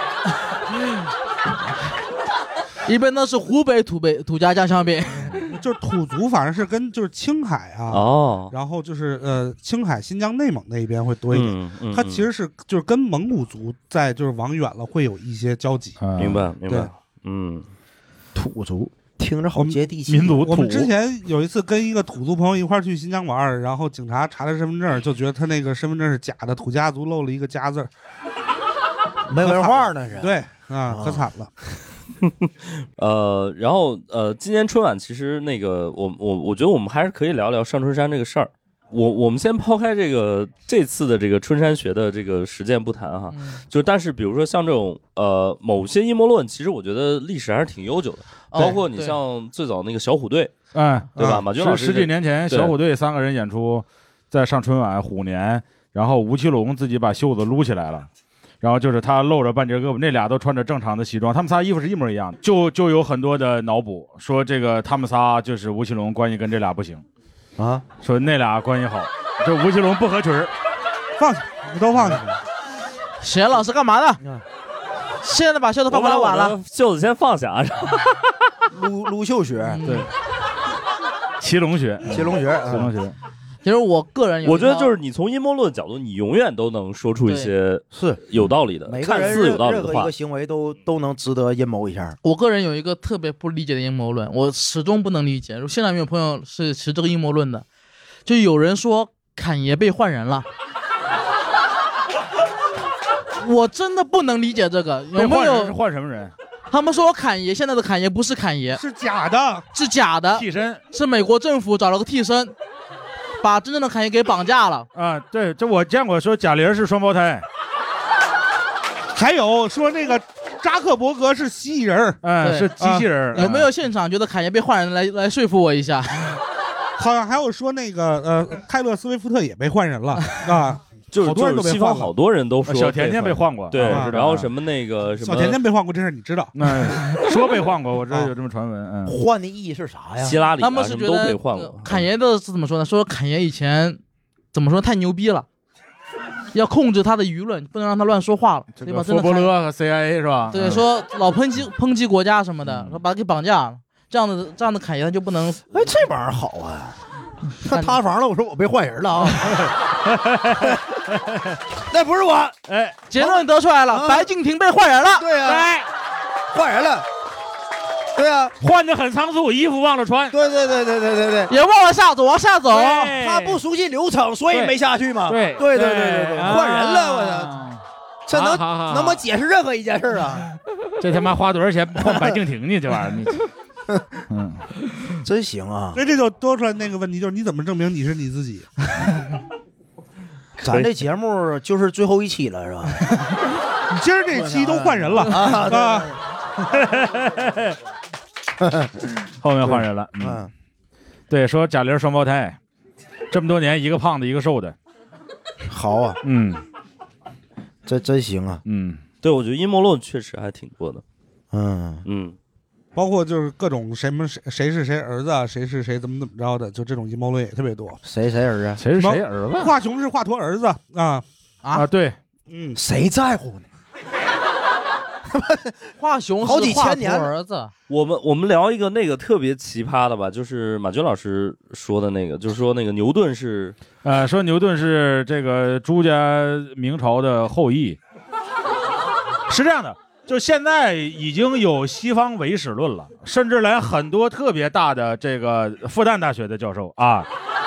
一般都是湖北土北土家酱香饼， 就是土族，反正是跟就是青海啊， 哦， 然后就是呃青海、新疆、内蒙那一边会多一点， 嗯嗯、 它其实是就是跟蒙古族在就是往远了会有一些交集。 嗯、 明白明白，嗯， 土族。听着好接地气。 民族我们之前有一次跟一个土族朋友一块去新疆玩，然后警察查他身份证，就觉得他那个身份证是假的，土家族漏了一个家字， 没文化那是。 对啊，可惨了。 呃，然后呃，今年春晚其实那个我我我觉得我们还是可以聊聊上春山这个事儿。我我们先抛开这个这次的这个春山学的这个实践不谈哈， 嗯、 就但是比如说像这种呃某些阴谋论，其实我觉得历史还是挺悠久的。包括你像最早那个小虎队， 嗯， 对吧？马军老师十几年前小虎队三个人演出，在上春晚虎年，然后吴奇隆自己把袖子撸起来了，然后就是他露着半截胳膊，那俩都穿着正常的西装，他们仨衣服是一模一样的，就就有很多的脑补说这个他们仨就是吴奇隆关系跟这俩不行啊， 说那俩关系好，就吴奇隆不合群， 放下，你都放下。 沈岩老师干嘛呢？ 嗯现在把袖子放过来晚了， 袖子先放下啊。 撸撸袖学， 对，骑龙学， 骑龙学， 骑龙学。 其实我个人有， 我觉得就是你从阴谋论角度，你永远都能说出一些是有道理的， 每个人看似有道理的话， 任何一个行为都都能值得阴谋一下。 我个人有一个特别不理解的阴谋论，我始终不能理解。现在有没有朋友是持这个阴谋论的？就有人说侃爷被换人了。我真的不能理解这个，有没有？ 是换什么人？ 他们说侃爷现在的侃爷不是侃爷， 是假的， 是假的， 替身， 是美国政府找了个替身，把真正的侃爷给绑架了。 啊，对，这我见过，说贾玲是双胞胎， 还有说那个扎克伯格是蜥蜴人， 嗯，是机器人。 啊、有没有现场觉得侃爷被换人来来说服我一下？ 好像还有说那个呃，泰勒·斯威夫特也被换人了啊。 就是好多人都被西方好多人都说小甜甜被换过， 对， 啊、 然后什么那个什么小甜甜被换过，这事你知道？ 那说被换过，我知道有这么传闻。嗯， 换的意义是啥呀？ 希拉里、啊、 他们是觉得都被换过。 侃爷的是怎么说呢？说侃爷以前怎么说太牛逼了，要控制他的舆论，不能让他乱说话了，对吧？ 佛伯勒和 C I A 是吧？ 对，说老抨击抨击国家什么的，说把他给绑架了。 这样的这样的凯爷他就不能。 哎，这玩意儿好啊！他塌房了，我说我被换人了啊！那不是我， 哎，结论得出来了，啊、白敬亭被换人了。 对呀、啊，换人了。对啊， 换的很仓促，衣服忘了穿。 对对对对对对对， 也忘了下走，往下走。 他不熟悉流程，所以没下去嘛。 对对对对对对，换人了，我操！这能能不能解释任何一件事啊？ 这他妈花多少钱换白敬亭呢？这玩意儿你， 嗯，真行啊！ 所以这就多出来那个问题，就是你怎么证明你是你自己？ 咱这节目就是最后一期了，是吧？ 你今儿这期都换人了啊！ 后面换人了，嗯，对，说贾玲双胞胎，这么多年一个胖的，一个瘦的， 好啊， 嗯， 这真行啊， 嗯， 对，我觉得阴谋论确实还挺多的， 嗯嗯， 包括就是各种什么谁谁是谁儿子，谁是谁怎么怎么着的，就这种阴谋论也特别多。 谁谁儿子？ 谁是谁儿子？ 华雄是华佗儿子啊啊，对， 嗯， 谁在乎呢？ 华雄好几千年儿子。 我们我们聊一个那个特别奇葩的吧，就是马军老师说的那个，就是说那个牛顿是， 呃，说牛顿是这个朱家明朝的后裔，是这样的，就现在已经有西方唯史论了，甚至连很多特别大的这个复旦大学的教授啊，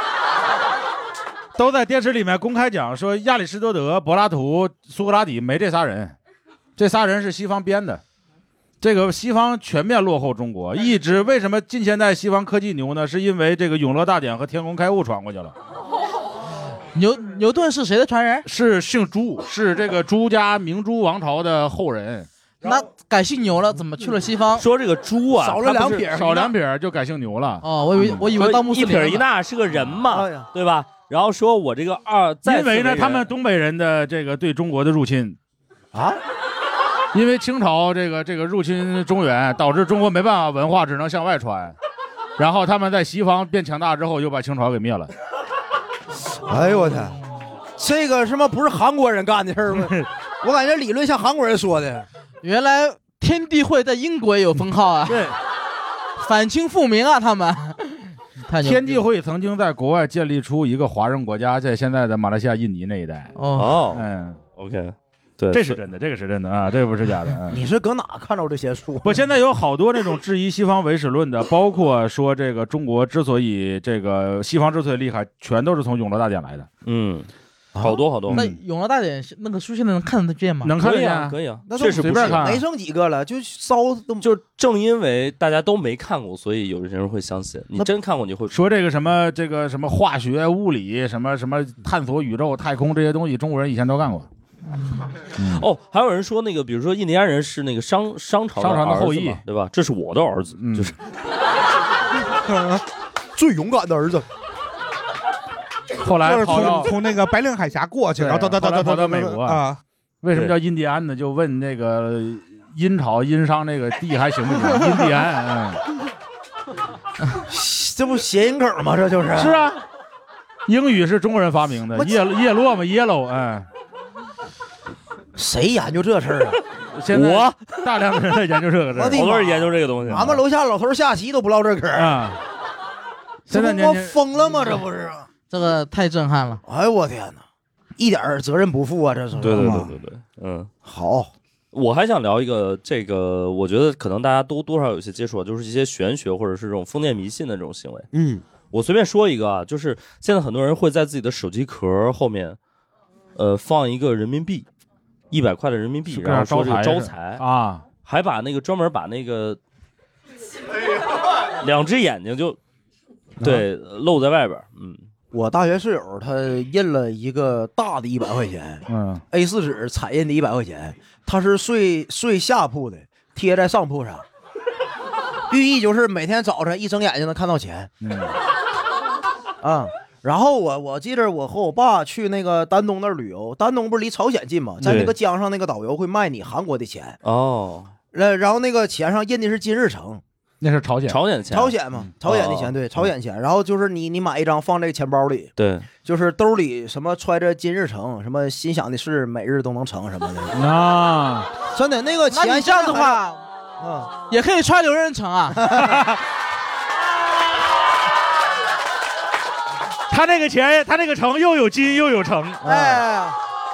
都在电视里面公开讲说亚里士多德、柏拉图、苏格拉底没这仨人。这仨人是西方编的，这个西方全面落后中国，一直为什么近现代西方科技牛呢？是因为这个永乐大典和天工开物传过去了。 牛牛顿是谁的传人？ 是姓朱，是这个朱家明朱王朝的后人。 那改姓牛了，怎么去了西方？ 说这个朱啊， 少了两撇， 少两撇就改姓牛了。 哦，我以为我以为到穆斯林一撇一捺是个人嘛，哎、对吧？然后说我这个二， 因为呢，他们东北人的这个对中国的入侵啊。 因为清朝这个这个入侵中原，导致中国没办法文化只能向外传，然后他们在西方变强大之后，又把清朝给灭了。 哎呦我天，这个什么不是韩国人干的事儿吗？我感觉理论像韩国人说的。 原来天地会在英国也有封号啊， 对， 反清复明啊，他们。 天地会曾经在国外建立出一个华人国家，在现在的马来西亚、印尼那一带。 哦， 嗯 ，OK。对， 这是真的，这个是真的啊，这个不是假的。 你是搁哪看到这些书？ 不，现在有好多那种质疑西方唯史论的，包括说这个中国之所以这个西方之所以厉害，全都是从永乐大典来的。 嗯，好多好多。 那永乐大典那个书现在能看得见吗？ 能看得见， 可以啊， 那确实不是没剩几个了，就烧。 就正因为大家都没看过，所以有些人会相信。你真看过，你会说这个什么这个什么化学、物理，什么什么探索宇宙、太空这些东西，中国人以前都干过。 嗯、哦，还有人说那个，比如说印第安人是那个商商朝商朝的后裔， 对吧？这是我的儿子，嗯、就是最勇敢的儿子。 后来跑到从那个白令海峡过去，然后到到到到跑到美国啊。 为什么叫印第安呢？就问那个殷朝殷商那个地还行不行？印第安， 嗯，这不谐音梗吗？这就是。 是啊，英语是中国人发明的，叶叶落嘛 ，yellow， 哎。 谁研究这事儿啊？ 现在我大量的人在研究这个事儿， 好多人研究这个东西。 俺们楼下老头下棋都不唠这嗑啊！ 现在年轻疯了吗？这不是？ 这个太震撼了！ 哎呦我天哪，一点责任不负啊！这是。 对对对对对，嗯， 好。 我还想聊一个，这个我觉得可能大家都多少有些接触，就是一些玄学或者是这种封建迷信的这种行为。 嗯， 我随便说一个啊，就是现在很多人会在自己的手机壳后面，呃，放一个人民币。一百块的人民币，然后说这个招财啊， 还把那个专门把那个两只眼睛就对露在外边。嗯， 我大学室友他印了一个大的一百块钱， 嗯 ，A 四 纸彩印的一百块钱，他是睡睡下铺的，贴在上铺上，寓意就是每天早上一睁眼睛能看到钱。 嗯， 啊。然后我我记得我和我爸去那个丹东那儿旅游，丹东不是离朝鲜近吗？在那个江上，那个导游会卖你韩国的钱哦。 然然后那个钱上印的是金日成， 那是朝鲜朝鲜钱， 朝鲜嘛，朝鲜的钱，对，朝鲜钱。然后就是你你买一张放这个钱包里， 对， 就是兜里什么揣着金日成，什么心想的事每日都能成什么的啊， 真的那个钱。 那你这样的话， 嗯，也可以穿刘仁成啊。 他那个钱，他那个成又有金又有成， 哎，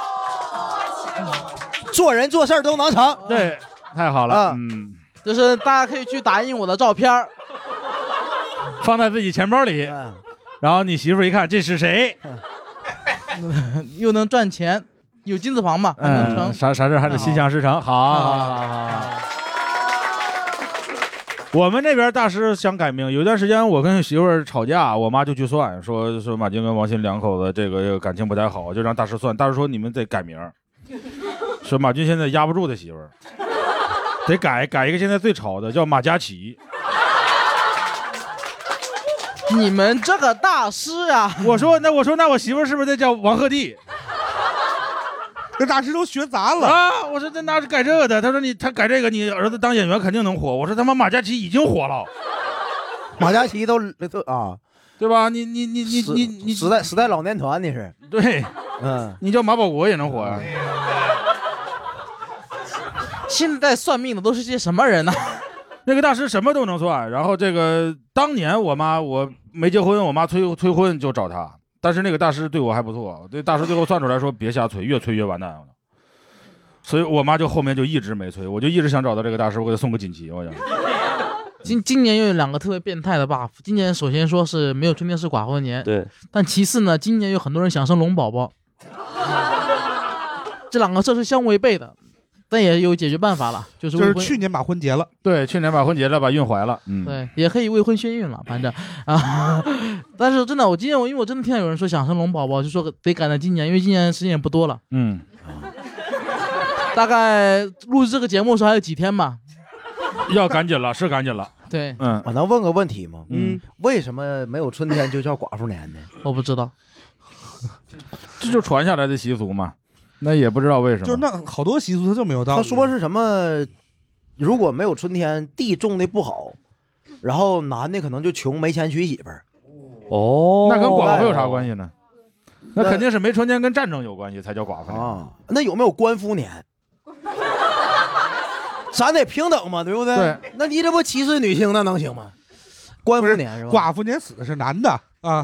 做人做事都能成， 对，太好了，嗯， 就是大家可以去打印我的照片， 放在自己钱包里，然后你媳妇一看这是谁， 又能赚钱，有金字旁嘛，还能成， 嗯、啥啥事还得心想事成，好，好，好，好，好。我们那边大师想改名，有一段时间我跟媳妇儿吵架，我妈就去算，说说马军跟王鑫两口子这个感情不太好，就让大师算。大师说你们得改名，说马军现在压不住他媳妇儿，得改改一个现在最潮的，叫马嘉祺。 你们这个大师啊！ 我说那我说那我媳妇儿是不是得叫王鹤棣？ 这大师都学杂了啊！我说这哪是改这个的？他说你他改这个，你儿子当演员肯定能火。我说他妈马嘉祺已经火了， 马嘉祺都都啊， 对吧？你你你你你你时代时代老年团你是对， 嗯， 你叫马保国也能火呀、啊。 现在算命的都是些什么人呢、啊？ 那个大师什么都能算。然后这个当年我妈我没结婚，我妈催催婚就找他。但是那个大师对我还不错，对大师最后算出来说别瞎催，越催越完蛋。所以我妈就后面就一直没催，我就一直想找到这个大师，我给他送个锦旗。我想， 今今年又有两个特别变态的 buff。今年首先说是没有春天是寡妇年， 对。 但其次呢，今年有很多人想生龙宝宝，这两个事是相违背的。但也有解决办法了，就是就是去年把婚结了， 对，去年把婚结了，把孕怀了， 嗯，对，也可以未婚先孕了，反正啊，但是真的，我今年我因为我真的听到有人说想生龙宝宝，就说得赶在今年，因为今年时间也不多了， 嗯， 大概录制这个节目的时候还有几天吧， 要赶紧了，是赶紧了， 对， 嗯，我能问个问题吗？ 嗯， 为什么没有春天就叫寡妇年呢？ 我不知道， 这就传下来的习俗嘛。那也不知道为什么， 就是那好多习俗它就没有道理。 他说是什么？如果没有春天，地种的不好，然后男的可能就穷，没钱娶媳妇儿。 哦， 那跟寡妇有啥关系呢？那肯定是没春天跟战争有关系才叫寡妇啊。那有没有官夫年？咱得平等嘛，对不对？ 对。 那你这不歧视女性，那能行吗？官夫年是吧？ 寡妇年死的是男的啊。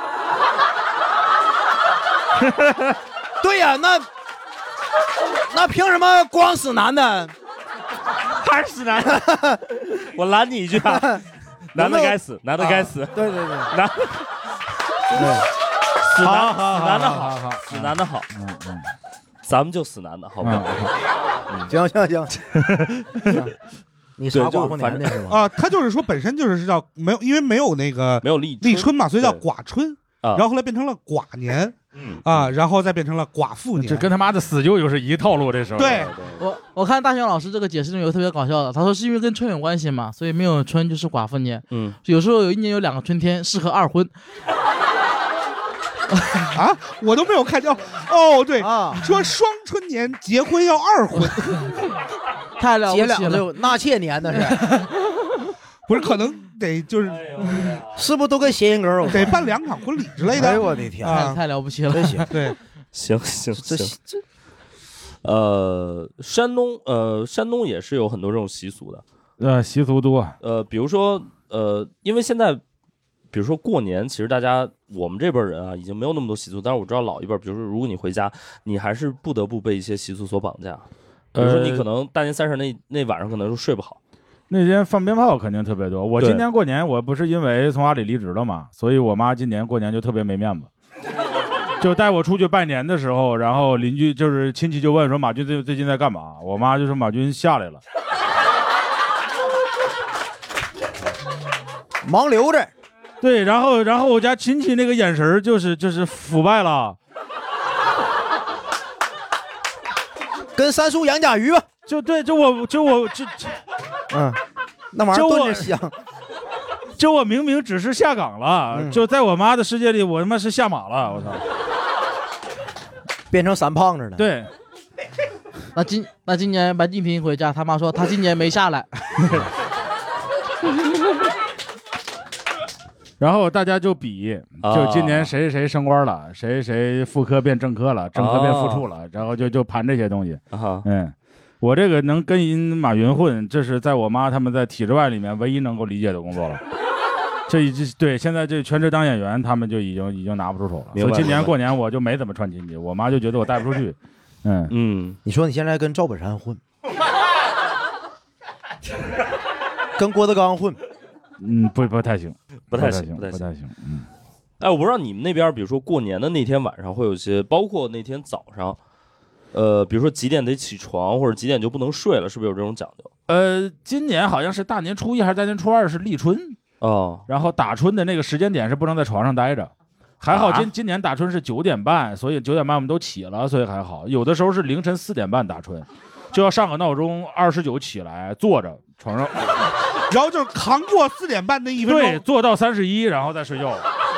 对呀、啊，那。那凭什么光死男的， 还是死男的？我拦你一句啊，男的该死，男的该死。 啊、对对对， 男， 对， 死男， 死男的好，死男的好。嗯嗯，咱们就死男的，好不好？ 嗯、行行行，行你啥寡妇年的是吗？ 啊，他就是说本身就是叫没有，因为没有那个没有立立春嘛，所以叫寡春。然后后来变成了寡年， 嗯啊，然后再变成了寡妇年， 这跟他妈的死舅又是一套路。这时候， 对我我看大雄老师这个解释里面有个特别搞笑的，他说是因为跟春有关系嘛，所以没有春就是寡妇年。 嗯， 有时候有一年有两个春天，适合二婚。 啊，我都没有看见哦，对啊， 说双春年结婚要二婚， 太了不起了， 纳妾年那是。 不是，可能得就是， 是不是都跟谐音梗有？ 得办两场婚礼之类的。 哎呦我的天， 啊、太了不起了， 真行。 对， 行行行。这呃，山东呃，山东也是有很多这种习俗的。 呃，习俗多。 呃，比如说呃，因为现在，比如说过年，其实大家我们这辈人啊，已经没有那么多习俗。但是我知道老一辈，比如说如果你回家，你还是不得不被一些习俗所绑架。比如说你可能大年三十那那晚上可能就睡不好。 那天放鞭炮肯定特别多。我今年过年，我不是因为从阿里离职了嘛，所以我妈今年过年就特别没面子，就带我出去拜年的时候，然后邻居就是亲戚就问说马军最最近在干嘛，我妈就说马军下来了， 忙留着。 对，然后然后我家亲戚那个眼神就是就是腐败了， 跟三叔养甲鱼吧。 就对，就我就我就。 嗯，那玩意儿炖着香。 就我明明只是下岗了，嗯、就在我妈的世界里，我他妈是下马了，我操！ 变成三胖子了。 对。 那今那今年白敬亭回家，他妈说他今年没下来。 然后大家就比，就今年谁谁升官了，谁谁副科变正科了，正科变副处了，哦、然后就就盘这些东西。 啊、 嗯。 我这个能跟马云混，这是在我妈他们在体制外里面唯一能够理解的工作了。这已经对，现在这全职当演员，他们就已经已经拿不出手了。所以今年过年我就没怎么串亲戚，我妈就觉得我带不出去。嗯嗯， 你说你现在跟赵本山混，跟郭德纲混， 嗯，不不太行， 不太行， 不太行。嗯， 哎，我不知道你们那边，比如说过年的那天晚上会有一些，包括那天早上。呃，比如说几点得起床，或者几点就不能睡了，是不是有这种讲究？ 呃，今年好像是大年初一还是大年初二是立春哦， 然后打春的那个时间点是不能在床上待着，还好今、啊、今年打春是九点半，所以九点半我们都起了，所以还好。有的时候是凌晨四点半打春，就要上个闹钟二十九起来坐着床上， 然后就是扛过四点半那一分钟， 对，做到三十一，然后再睡觉。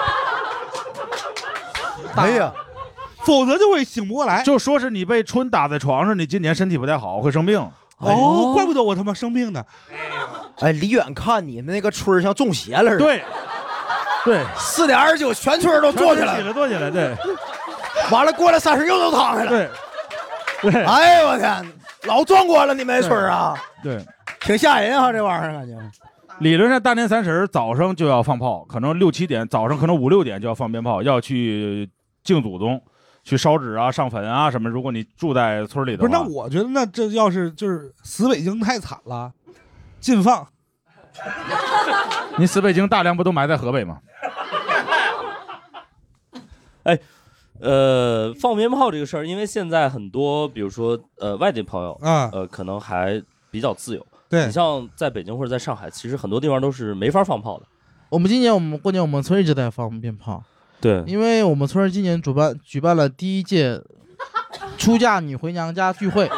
哎呀。 否则就会醒不过来， 就说是你被春打在床上，你今年身体不太好，会生病。 哦，怪不得我他妈生病呢。 哎，离远看你们那个春像中邪了似的。 对，对， 四点二十九全村都坐起来了，坐起来，对。 完了过来三十又都躺下了。 对，对。 哎呦我天，老壮观了，你们村啊。 对， 挺吓人啊，这玩意儿感觉。 理论上大年三十早上就要放炮，可能六七点，早上可能五六点就要放鞭炮，要去敬祖宗。去烧纸啊、上坟啊什么。如果你住在村里的话， 不是，那我觉得那这要是就是死北京太惨了，禁放。 你死北京大梁不都埋在河北吗？ 哎，呃，放鞭炮这个事儿，因为现在很多，比如说呃外地朋友啊，呃可能还比较自由。 对， 你像在北京或者在上海，其实很多地方都是没法放炮的。 我们今年我们过年我们村一直在放鞭炮。 对， 因为我们村今年主办举办了第一届出嫁女回娘家聚会。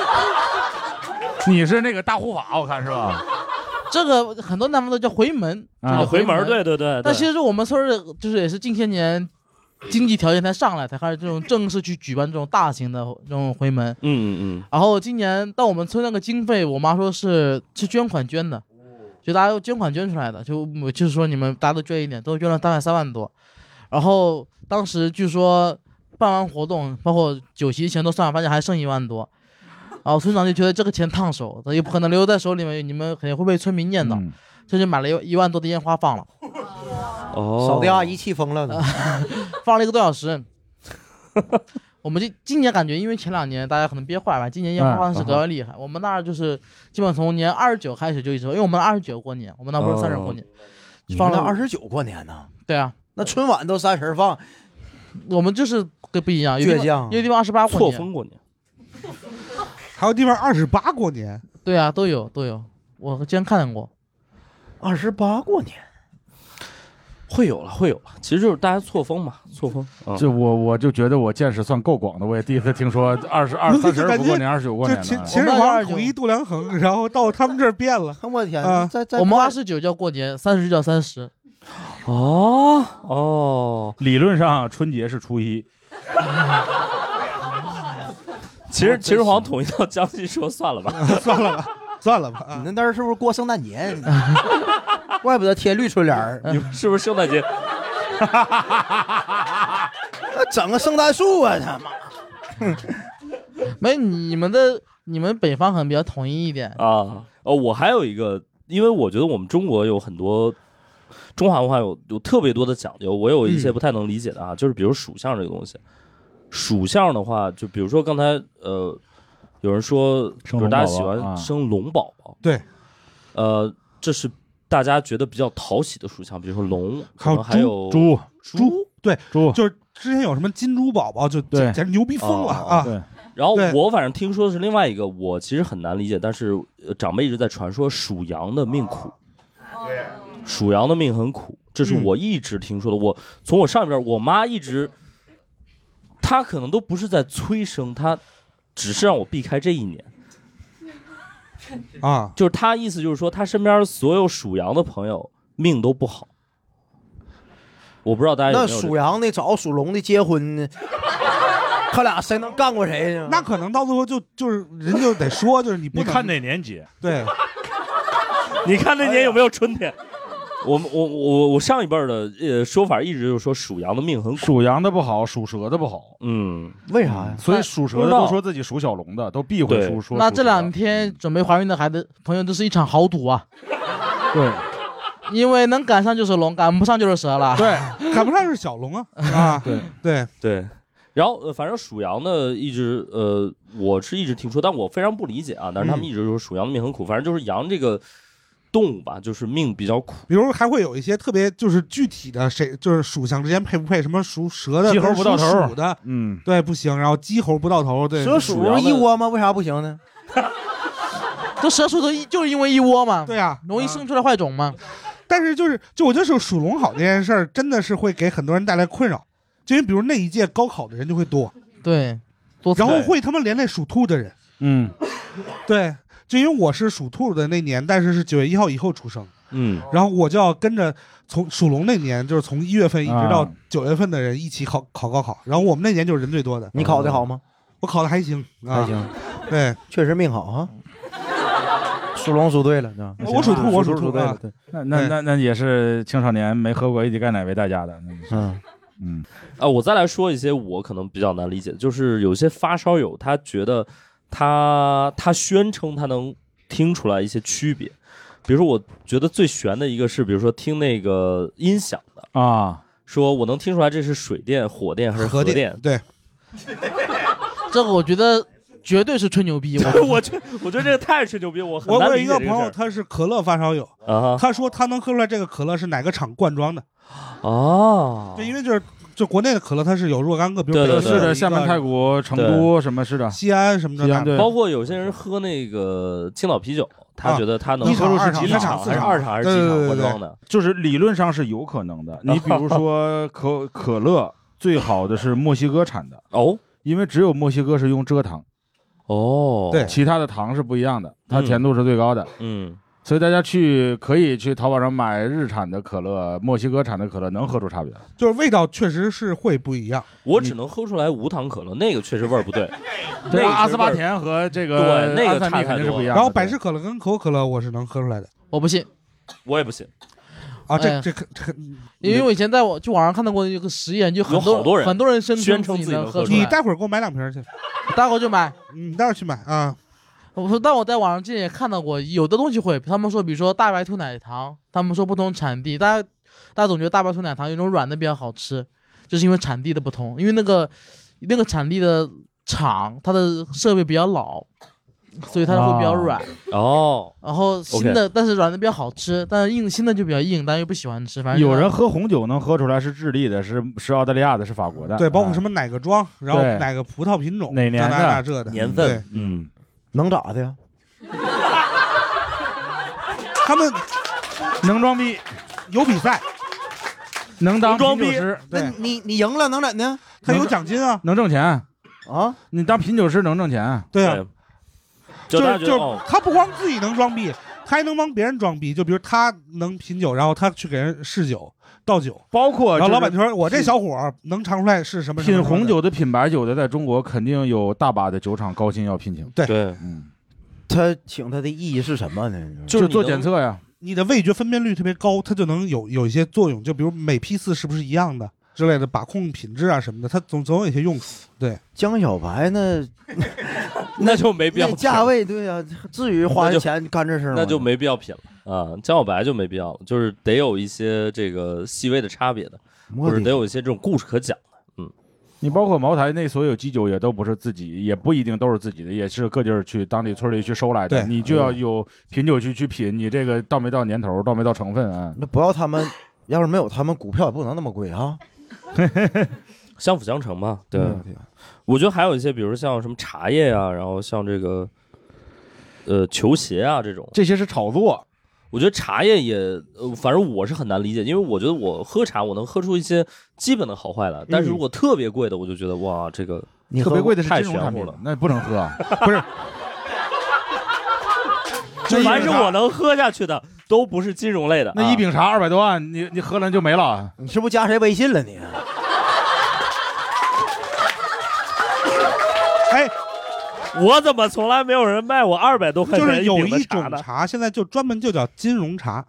你是那个大护法，我看是吧？ 这个很多地方都叫回门啊，回门，对对对。 但其实我们村的就是也是近些年经济条件才上来，才开始这种正式去举办这种大型的这种回门。 嗯嗯嗯。 然后今年到我们村那个经费，我妈说是是捐款捐的，就大家捐款捐出来的，就就是说你们大家都捐一点，都捐了大概三万多。然后当时据说办完活动，包括酒席钱都算完，发现还剩一万多。然后村长就觉得这个钱烫手，他也不可能留在手里面，你们肯定会被村民念叨，嗯、这就买了一一万多的烟花放了。 哦，扫地阿姨气疯了， 放了一个多小时。我们今今年感觉，因为前两年大家可能憋坏了，今年烟花放的是格外厉害。嗯、我们那儿就是基本从年二十九开始就一直，因为我们二十九过年，我们那不是三十过年， 哦、放到二十九过年呢？ 对啊。 那春晚都三十放， 我们就是不一样， 倔强， 有地方二十八过年， 错峰过年， 还有地方二十八过年， 对啊，都有都有，我之前看见过， 二十八过年， 会有了会有了，其实就是大家错峰嘛，错峰。 嗯、就我我就觉得我见识算够广的，我也第一次听说二十二三十不过年，二十九过年的。 秦秦始皇统一度量衡，然后到他们这儿变了， 我天啊！ 我们二十九叫过年，三十叫三十。 哦哦， 理论上春节是初一。 其实秦始皇统一到江西说算了吧， 算了吧，算了吧。 你那那是不是过圣诞节？怪不得贴绿春联。 你们是不是圣诞节？ 整个圣诞树啊，他妈！ 没，你们的你们北方可能比较统一一点啊。哦，我还有一个，因为我觉得我们中国有很多。中华文化有有特别多的讲究，我有一些不太能理解的啊，嗯、就是比如属相这个东西。属相的话，就比如说刚才呃，有人说，就是大家喜欢生龙宝宝， 对， 呃，这是大家觉得比较讨喜的属相，比如说龙，可能还有猪猪，对， 猪， 就是之前有什么金猪宝宝，就简直牛逼疯了啊！ 对。 然后我反正听说的是另外一个，我其实很难理解，但是长辈一直在传说属羊的命苦。对。属羊的命很苦，这是我一直听说的。嗯、我从我上边，我妈一直，她可能都不是在催生，她只是让我避开这一年。 啊， 就是她意思就是说，她身边所有属羊的朋友命都不好。我不知道大家有没有、这个、 那属羊的找属龙的结婚呢？他俩谁能干过谁呢？ 那可能到最后就就是人就得说，就是你不你看哪年结？ 对， 你看那年有没有春天？ 我们我我我上一辈儿的呃说法一直就是说属羊的命很苦， 属羊的不好，属蛇的不好。 嗯， 为啥呀？ 所以属蛇的都说自己属小龙的，都避讳说说。 那这两天准备怀孕的孩子朋友，这是一场豪赌啊！ 对， 因为能赶上就是龙，赶不上就是蛇了。 对，赶不上是小龙啊啊！ 对对对。然后呃，反正属羊的一直呃，我是一直听说，但我非常不理解啊。但是他们一直说属羊的命很苦，反正就是羊这个动物吧，就是命比较苦。 比如还会有一些特别就是具体的，谁就是属相之间配不配，什么属蛇的、 鸡猴不到头属的， 嗯， 对，不行。然后鸡猴不到头，对， 蛇属一窝吗？为啥不行呢？ 这蛇属的就是因为一窝嘛， 对呀， 容易生出来坏种嘛。 但是就是就我觉得属属龙好这件事儿，真的是会给很多人带来困扰。就因为比如那一届高考的人就会多， 对，多然后会他们连累属兔的人， 嗯， 对，就因为我是属兔的那年，但是是九月一号以后出生， 嗯， 然后我就要跟着从属龙那年，就是从一月份一直到啊九月份的人一起考考高考，然后我们那年就是人最多的。 你考得好吗？ 我考的还行，啊、 还行， 对， 确实命好啊。属龙属对了， 我属兔，我属兔对了， 啊。 对， 那那那那也是青少年没喝过 A D 钙奶为代价的。 嗯嗯啊，我再来说一些我可能比较难理解的，就是有些发烧友他觉得他他宣称他能听出来一些区别，比如说我觉得最悬的一个是，比如说听那个音响的啊， 说我能听出来这是水电、火电还是核电，对， 这个我觉得绝对是吹牛逼。 我我觉我觉得这个太吹牛逼，我很我难有一个朋友， 理解这个事儿他是可乐发烧友， 啊， 他说他能喝出来这个可乐是哪个厂灌装的。 哦， 对，因为就是就国内的可乐它是有若干个，比如对对对是的，厦门、太谷、成都什么是的， 西安什么的， 西安对， 包括有些人喝那个青岛啤酒，他觉得他能一喝出厂是几厂还是二厂还是几厂灌装的， 就是理论上是有可能的。你比如说可可乐最好的是墨西哥产的哦， 因为只有墨西哥是用蔗糖， 哦， 对， 其他的糖是不一样的，它甜度是最高的， 嗯。 所以大家去可以去淘宝上买日产的可乐、墨西哥产的可乐，能喝出差别。 就是味道确实是会不一样。 我只能喝出来无糖可乐，那个确实味儿不对。那个阿斯巴甜和这个对那个安赛蜜肯定是不一样的。 然后百事可乐跟可口可乐我是能喝出来的， 我不信， 我也不信。 啊，这哎这这这， 因为我以前在我就网上看到过一个实验，就很多有好多人很多人声宣称自自己能喝出能喝出来。 你待会儿给我买两瓶去， 待会儿就买。 嗯你待会儿去买啊。 我说，但我在网上之前也看到过，有的东西会，他们说，比如说大白兔奶糖，他们说不同产地，大家大家总觉得大白兔奶糖有种软的比较好吃，就是因为产地的不同，因为那个那个产地的厂它的设备比较老，所以它会比较软。 哦， 然后新的，但是软的比较好吃，但是硬新的就比较硬，大家又不喜欢吃。反正有人喝红酒能喝出来是智利的，是是澳大利亚的，是法国的。 对，包括什么哪个庄，然后对哪个葡萄品种， 哪年的这那这的年份对， 嗯， 能咋的呀？ 他们能装逼， 有比赛， 能当装逼品酒师， 那对， 你你赢了能怎的？ 他有奖金啊。 能挣钱。 啊， 你当品酒师能挣钱。 对啊， 就就是就是大家觉得哦， 他不光自己能装逼，他还能帮别人装逼。就比如他能品酒，然后他去给人试酒、倒酒， 包括然后老板就就说：“我这小伙儿能尝出来是什么什么什么的。” 品红酒的、品白酒的，在中国肯定有大把的酒厂高薪要聘请。 对对， 嗯， 他请他的意义是什么呢？ 就做就是你能检测呀。 你的味觉分辨率特别高，它就能有有一些作用。就比如每批次是不是一样的之类的，把控品质啊什么的，它总总有一些用处。对， 江小白那那就没必要品那价位，对呀、至于花那就钱干这事儿吗？ 那就没必要品了啊。江小白就没必要了，就是得有一些这个细微的差别的，或者得有一些这种故事可讲的。嗯， 你包括茅台那所有基酒也都不是自己，也不一定都是自己的，也是各地儿去当地村里去收来的。 对你就要有品酒去去品，你这个到没到年头，到没到成分啊？ 那不要他们，要是没有他们，股票也不能那么贵啊。 相辅相成嘛。对， 嗯我觉得还有一些，比如像什么茶叶呀、然后像这个呃球鞋啊这种， 这些是炒作。 我觉得茶叶也，呃，反正我是很难理解，因为我觉得我喝茶我能喝出一些基本的好坏来，但是如果特别贵的，我就觉得哇，这个特别贵的是太金融产品玄乎了， 那不能喝啊。 不是， 就凡是我能喝下去的，都不是金融类的。 那一啊饼茶二百多万，你你喝了就没了。 你是不是加谁微信了你？ 哎， 我怎么从来没有人卖我二百多块就是钱有一饼的茶呢？ 种茶，现在就专门就叫金融茶，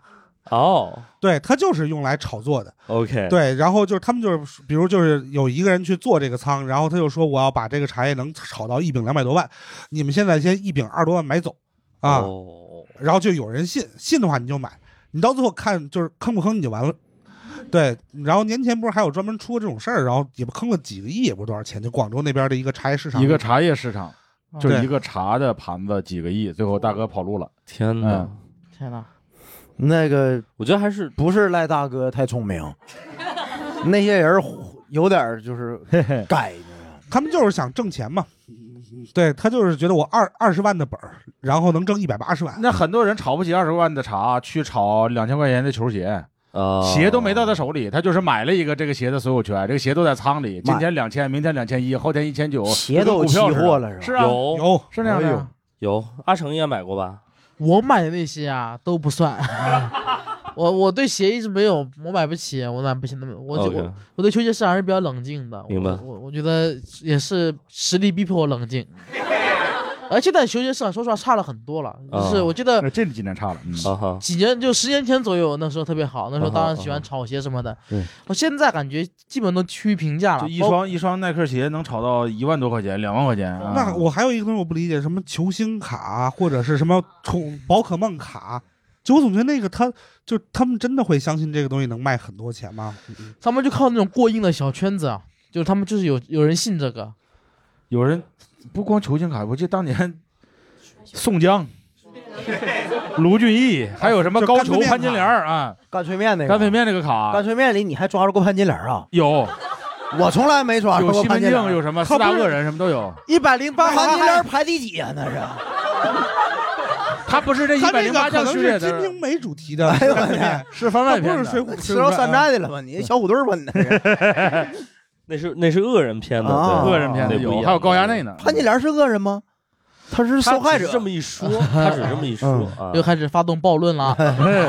哦， 对，它就是用来炒作的。 OK， 对，然后就是他们就是，比如就是有一个人去做这个仓，然后他就说我要把这个茶叶能炒到一饼两百多万，你们现在先一饼二十多万买走啊， 哦， 然后就有人信，信的话你就买，你到最后看就是坑不坑你就完了。对，然后年前不是还有专门出过这种事儿，然后也不坑了几个亿，也不是多少钱，就广州那边的一个茶叶市场， 一个茶叶市场，就对一个茶的盘子几个亿，最后大哥跑路了。 天哪， 嗯天哪！ 那个我觉得还是不是赖大哥太聪明，那些人有点就是改， 他们就是想挣钱嘛。对他就是觉得我二二十万的本儿，然后能挣一百八十万。 那很多人炒不起二十万的茶，去炒两千块钱的球鞋。 啊， 鞋都没到他手里，他就是买了一个这个鞋的所有权，这个鞋都在仓里，今天两千，明天两千一，后天一千九， 鞋都有期货了是吧？ 是啊， 有有是那样的有有，阿成也买过吧？ 我买的那些啊都不算，我我对鞋一直没有，我买不起，我买不起那么，我 OK 我我对球鞋市场是比较冷静的， 明白我我我觉得也是实力逼迫我冷静。而现在球鞋市场说实话差了很多了，就是我记得呃这几年差了，嗯， 啊哈， 几年就十年前左右，那时候特别好，那时候当然喜欢炒鞋什么的。 对， 我现在感觉基本都趋于平价了。 就一双一双耐克鞋能炒到一万多块钱、两万块钱。啊、 那我还有一个东西我不理解，什么球星卡或者是什么宠宝可梦卡，就我总觉得那个他就他们真的会相信这个东西能卖很多钱吗？ 他们就靠那种过硬的小圈子啊，就是他们就是有有人信这个， 有人不光球星卡，我记得当年宋江。卢俊义，还有什么高俅、潘金莲啊？ 干脆面那个， 干脆面那个卡， 干脆面里你还抓住过潘金莲啊？ 有， 我从来没抓住过潘金莲。 有西门庆，有什么四大恶人，什么都有。 一百零八， 潘金莲排第几啊？那是。 他不是这一百零八将系列的， 金瓶梅主题的， 哎呦我天， 是番外篇， 不是水浒， 吃到山寨的了吧？你小虎队问的， 那是那是恶人片的， 恶人片的有，还有高衙内呢。 潘金莲是恶人吗？他是受害者， 这么一说，他只这么一说啊， 又开始发动暴论了。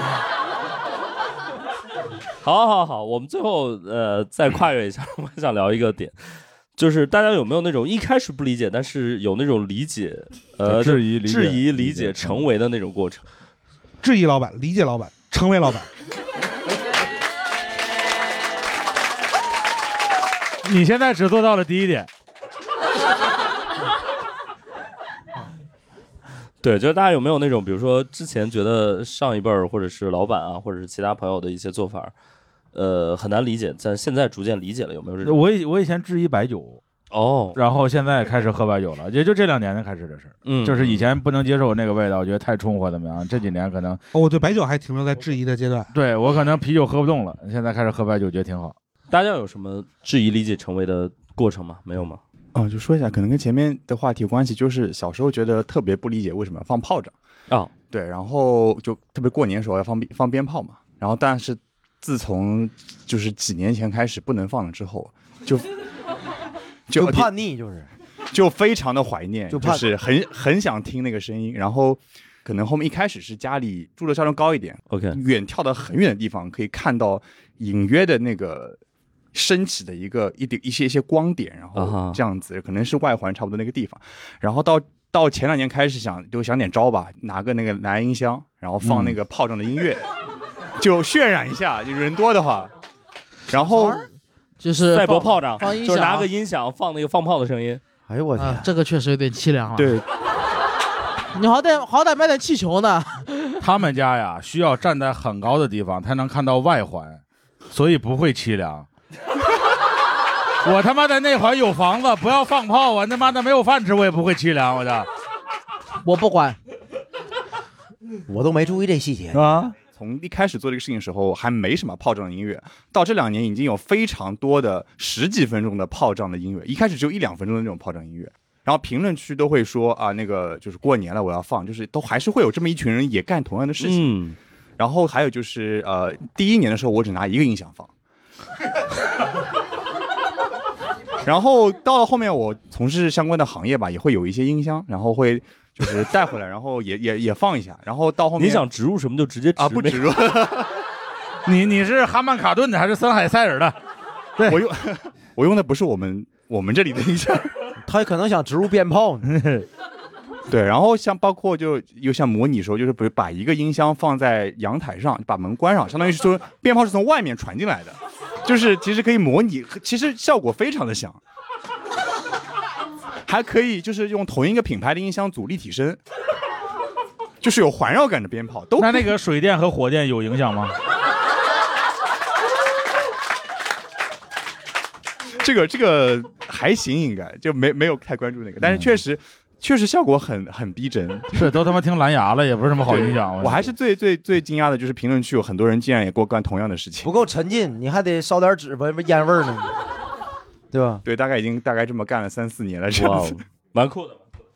好好好，我们最后呃再跨越一下，我想聊一个点，就是大家有没有那种一开始不理解，但是有那种理解，呃质疑理解质疑理解成为的那种过程？ 质疑老板，理解老板，成为老板。 你现在只做到了第一点。 对，就是大家有没有那种，比如说之前觉得上一辈儿或者是老板啊，或者是其他朋友的一些做法，呃，很难理解，但现在逐渐理解了，有没有这种？ 我以我以前质疑白酒， 哦， 然后现在开始喝白酒了，也就这两年才开始的事儿。 嗯， 就是以前不能接受那个味道，我觉得太冲或怎么样，这几年可能哦，我对白酒还停留在质疑的阶段。 对我可能啤酒喝不动了，现在开始喝白酒，觉得挺好。 大家有什么质疑理解成为的过程吗？没有吗？ 哦，就说一下，可能跟前面的话题有关系，就是小时候觉得特别不理解为什么要放炮仗啊、哦， 对，然后就特别过年的时候要放放鞭炮嘛，然后但是自从就是几年前开始不能放了之后，就就就叛逆，就是就非常的怀念， 就就是很很想听那个声音，然后可能后面一开始是家里住的稍微高一点 ，OK， 远眺到很远的地方可以看到隐约的那个。升起的一个一点一些一些光点，然后这样子，可能是外环差不多那个地方，然后到到前两年开始想就想点招吧，拿个那个蓝牙音箱，然后放那个炮仗的音乐，嗯、就渲染一下，就人多的话，然后就是赛博炮仗， 就是拿个音响放那个放炮的声音。 哎呦我天、 啊，这个确实有点凄凉了。 对， 你好歹好歹买点气球呢。 他们家呀，需要站在很高的地方才能看到外环，所以不会凄凉。我他妈的那会儿有房子，不要放炮，我他妈的没有饭吃，我也不会凄凉，我的。 我不管， 我都没注意这细节啊。从一开始做这个事情的时候，还没什么炮仗的音乐，到这两年已经有非常多的十几分钟的炮仗的音乐。一开始只有一两分钟的那种炮仗音乐，然后评论区都会说啊，那个就是过年了，我要放，就是都还是会有这么一群人也干同样的事情。嗯、然后还有就是呃，第一年的时候我只拿一个音响放。然后到了后面，我从事相关的行业吧，也会有一些音箱，然后会就是带回来，然后也也也放一下。然后到后面， 你想植入什么就直接植啊，不植入。 你你是哈曼卡顿的还是森海塞尔的？对， 我用我用的不是我们我们这里的音箱， 他可能想植入鞭炮呢。 对，然后像包括就又像模拟说，就是比如把一个音箱放在阳台上，把门关上，相当于是说鞭炮是从外面传进来的，就是其实可以模拟，其实效果非常的响。还可以就是用同一个品牌的音箱组立体声，就是有环绕感的鞭炮。都那那个水电和火电有影响吗？ 这个这个还行，应该就没没有太关注那个，但是确实、嗯、确实效果很很逼真。 是都他妈听蓝牙了，也不是什么好音响。 我还是最最最惊讶的就是评论区有很多人竟然也给我干同样的事情， 不够沉浸，你还得烧点纸吧，烟味儿呢。对吧？ 对，大概已经大概这么干了三四年了，这样子， 蛮酷的。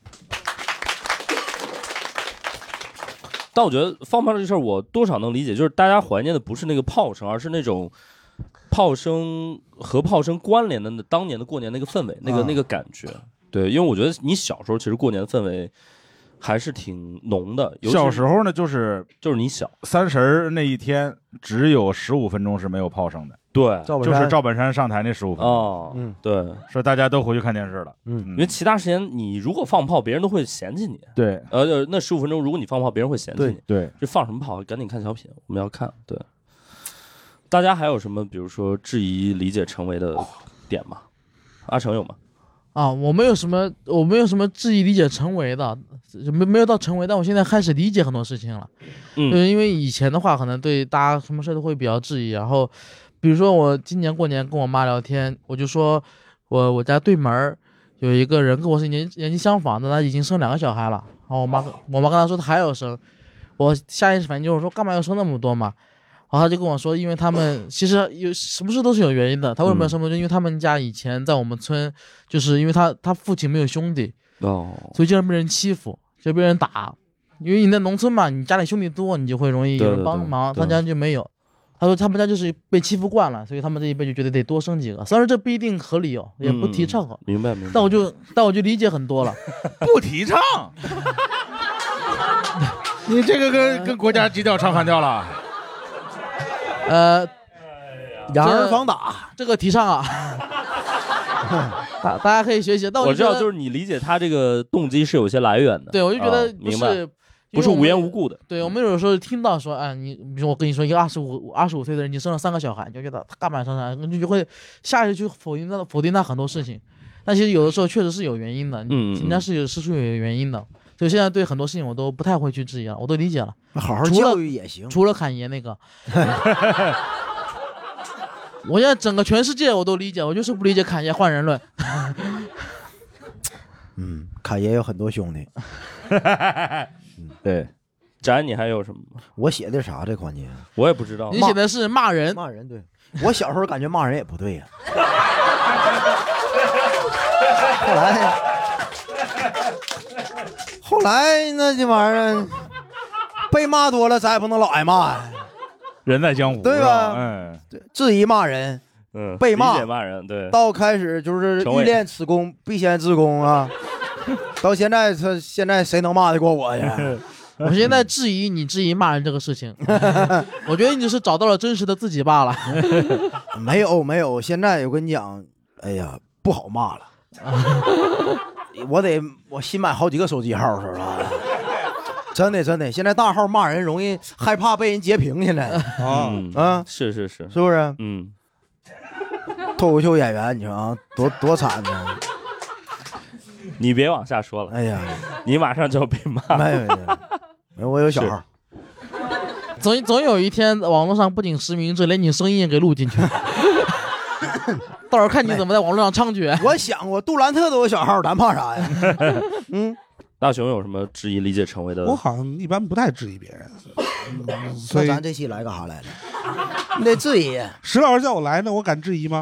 但我觉得放炮这事儿，我多少能理解，就是大家怀念的不是那个炮声，而是那种炮声和炮声关联的当年的过年那个氛围，那个、啊、那个感觉。对，因为我觉得你小时候其实过年的氛围还是挺浓的。 小时候呢，就是就是你小三十那一天，只有十五分钟是没有炮声的。 对， 就是赵本山上台那十五分钟。 哦，嗯，对， 说大家都回去看电视了。 嗯，因为其他时间你如果放炮，别人都会嫌弃你。 对， 呃，那十五分钟如果你放炮，别人会嫌弃你。 对， 这放什么炮？赶紧看小品，我们要看。对，大家还有什么，比如说质疑理解成为的点吗？阿成有吗？ 啊，我没有什么，我没有什么质疑理解成为的，没没有到成为，但我现在开始理解很多事情了。 嗯， 因为以前的话，可能对大家什么事都会比较质疑，然后。比如说我今年过年跟我妈聊天，我就说我我家对门有一个人跟我是年年纪相仿的，他已经生两个小孩了。然后我妈我妈跟他说他还要生，我下意识反应就是说干嘛要生那么多嘛？然后他就跟我说，因为他们其实有什么事都是有原因的。他为什么要生那么多？因为他们家以前在我们村，就是因为他他父亲没有兄弟， 哦， 所以经常被人欺负，就被人打。因为你在农村嘛，你家里兄弟多，你就会容易有人帮忙，他家就没有。他说他们家就是被欺负惯了，所以他们这一辈就觉得得多生几个。虽然这不一定合理哦，也不提倡哦。 嗯、明白明白。 但我就但我就理解很多了， 不提倡。你这个跟跟国家基调唱反调了。 呃， 养儿防打， 这个提倡啊。大大家可以学习。但我, 我知道，就是你理解他这个动机是有些来源的。 对，我就觉得不是。 哦不是无缘无故的。 对，我们有时候听到说，哎，你比如我跟你说，一个二十五二十五岁的人，你生了三个小孩，你就觉得他干嘛生啥，你就会下意识去否定他否定他很多事情。但其实有的时候确实是有原因的，嗯，人家是有是出有原因的。所以现在对很多事情我都不太会去质疑了，我都理解了。 好好教育也行。 除了侃爷那个，我现在整个全世界我都理解，我就是不理解侃爷换人论。 嗯，侃爷有很多兄弟。 嗯，对，展你还有什么？ 我写的啥这环节？ 我也不知道。 你写的是骂人， 骂人。对，我小时候感觉骂人也不对呀、啊。后来，后来那这玩意儿被骂多了，咱也不能老挨骂呀。 人在江湖， 对吧？ 嗯， 质疑骂人， 嗯， 被骂， 理解骂人，对。 到开始就是欲练此功，必先自宫啊。到现在，他现在谁能骂得过我呀？ 我现在质疑你质疑骂人这个事情，我觉得你只是找到了真实的自己罢了。 没有没有，现在我跟你讲，哎呀，不好骂了。我得我新买好几个手机号，是吧？真的真的，现在大号骂人容易害怕被人截屏。现在啊啊， 是是是， 是不是？ 嗯， 脱口秀演员，你说啊，多多惨呢。 你别往下说了， 哎呀， 你马上就要被骂。 没有没有，没有，我有小号。 总总有一天，网络上不仅实名制，连你声音也给录进去。到时候看你怎么在网络上猖獗。 我想过，杜兰特都有小号，咱怕啥呀？嗯， 大雄有什么质疑理解成为的？ 我好像一般不太质疑别人。 嗯、所以咱这期来干啥来了？你得质疑。 石老师叫我来呢，我敢质疑吗？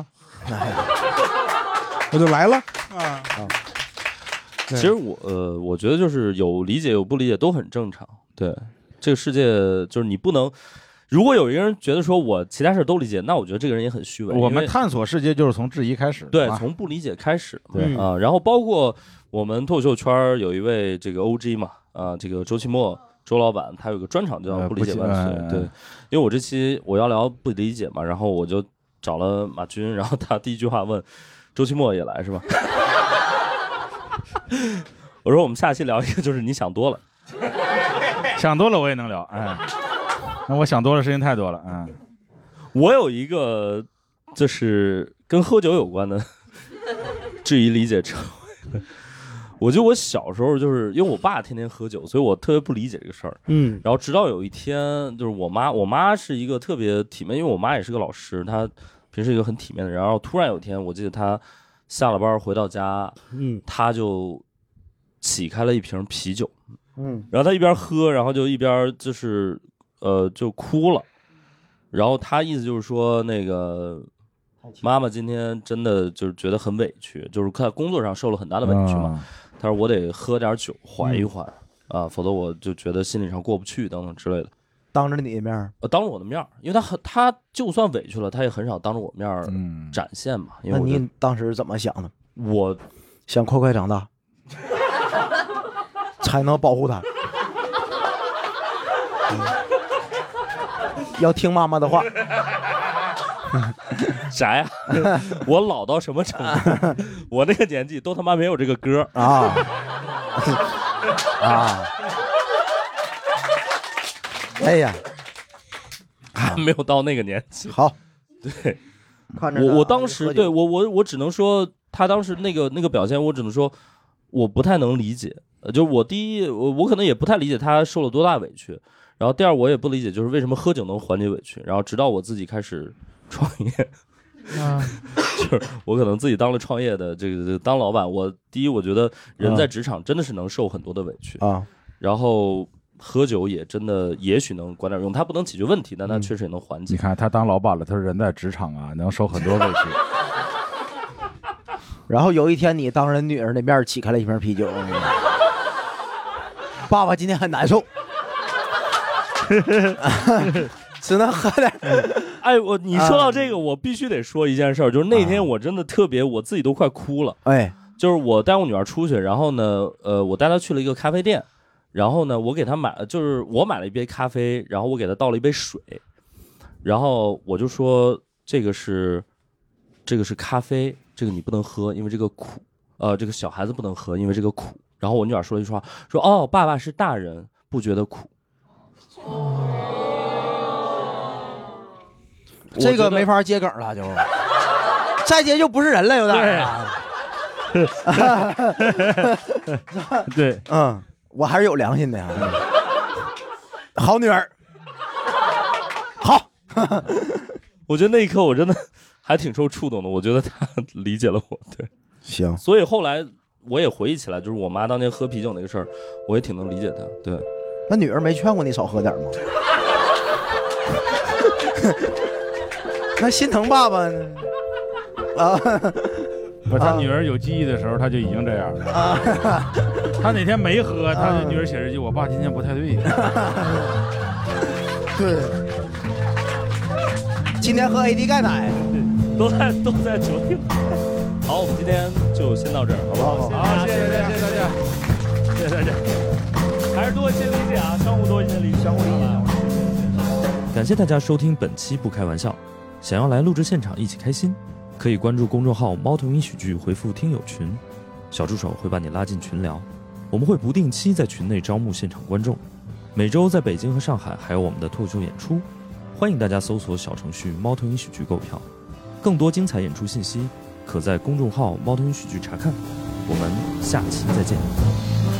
我就来了啊啊！ 其实我呃，我觉得就是有理解有不理解都很正常。对，这个世界就是你不能，如果有一个人觉得说我其他事都理解，那我觉得这个人也很虚伪。 我们探索世界就是从质疑开始， 对，从不理解开始。 对啊、呃，然后包括我们脱口秀圈有一位这个 O G 嘛，啊、呃，这个周奇墨周老板，他有个专场叫不理解万岁。呃、对，因为我这期我要聊不理解嘛，然后我就找了马军，然后他第一句话问周奇墨也来是吧？ 我说我们下期聊一个，就是你想多了。 想多了我也能聊，哎，那我想多了事情太多了，嗯。 我有一个就是跟喝酒有关的质疑理解成为，我觉得我小时候就是因为我爸天天喝酒，所以我特别不理解这个事儿。 嗯， 然后直到有一天，就是我妈，我妈是一个特别体面，因为我妈也是个老师，她平时一个很体面的人。然后突然有一天，我记得她下了班回到家， 嗯， 她就起开了一瓶啤酒， 嗯， 然后她一边喝，然后就一边就是呃就哭了。然后她意思就是说，那个妈妈今天真的就是觉得很委屈，就是在工作上受了很大的委屈嘛。 啊、 她说我得喝点酒缓一缓、嗯、啊，否则我就觉得心理上过不去等等之类的。 当着你的面呃，当着我的面，因为他很他就算委屈了，他也很少当着我面展现嘛。 嗯、因为那你当时怎么想的？ 我想快快长大，才能保护他。嗯、要听妈妈的话。 啥呀？我老到什么程度？我那个年纪都他妈没有这个歌啊啊！哎呀， 还没有到那个年纪。 好， 对，我我当时对我我我只能说，他当时那个那个表现，我只能说我不太能理解。呃，就是我第一，我我可能也不太理解他受了多大委屈。然后第二，我也不理解，就是为什么喝酒能缓解委屈。然后直到我自己开始创业， 啊， 就是我可能自己当了创业的这个当老板，我第一，我觉得人在职场真的是能受很多的委屈啊。 然后喝酒也真的也许能管点用，它不能解决问题，但它确实也能缓解。 你看他当老板了，他说人在职场啊，能受很多委屈。 然后有一天你当人女儿的面起开了一瓶啤酒，爸爸今天很难受。只能喝点。 哎，我你说到这个，我必须得说一件事儿，就是那天我真的特别，我自己都快哭了。 哎， 就是我带我女儿出去，然后呢，呃，我带她去了一个咖啡店，然后呢，我给她买，就是我买了一杯咖啡，然后我给她倒了一杯水，然后我就说这个是这个是咖啡，这个你不能喝，因为这个苦，呃，这个小孩子不能喝，因为这个苦。然后我女儿说了一句话，说哦，爸爸是大人，不觉得苦。 这个没法接梗了，就再接就不是人了，有点。 对，对， 嗯，我还是有良心的呀。好女儿，好。 我觉得那一刻我真的还挺受触动的，我觉得他理解了我。对， 行。 所以后来我也回忆起来，就是我妈当年喝啤酒那个事儿，我也挺能理解她。对， 那女儿没劝过你少喝点吗？那心疼爸爸啊！ 不，他女儿有记忆的时候，他就已经这样了。啊、他哪天没喝，他女儿写日记：“我爸今天不太对。” 对，今天喝 A D 钙奶， 都在都在酒店。好，我们今天就先到这儿，好不好？ 好，谢谢大家，谢谢大家，谢谢大家。 还是多一些理解啊，相互多一些理解，相互理解。 感谢大家收听本期不开玩笑。想要来录制现场一起开心，可以关注公众号猫头鹰喜剧，回复听友群，小助手会把你拉进群聊。我们会不定期在群内招募现场观众，每周在北京和上海还有我们的脱口秀演出，欢迎大家搜索小程序猫头鹰喜剧购票。更多精彩演出信息可在公众号猫头鹰喜剧查看。我们下期再见。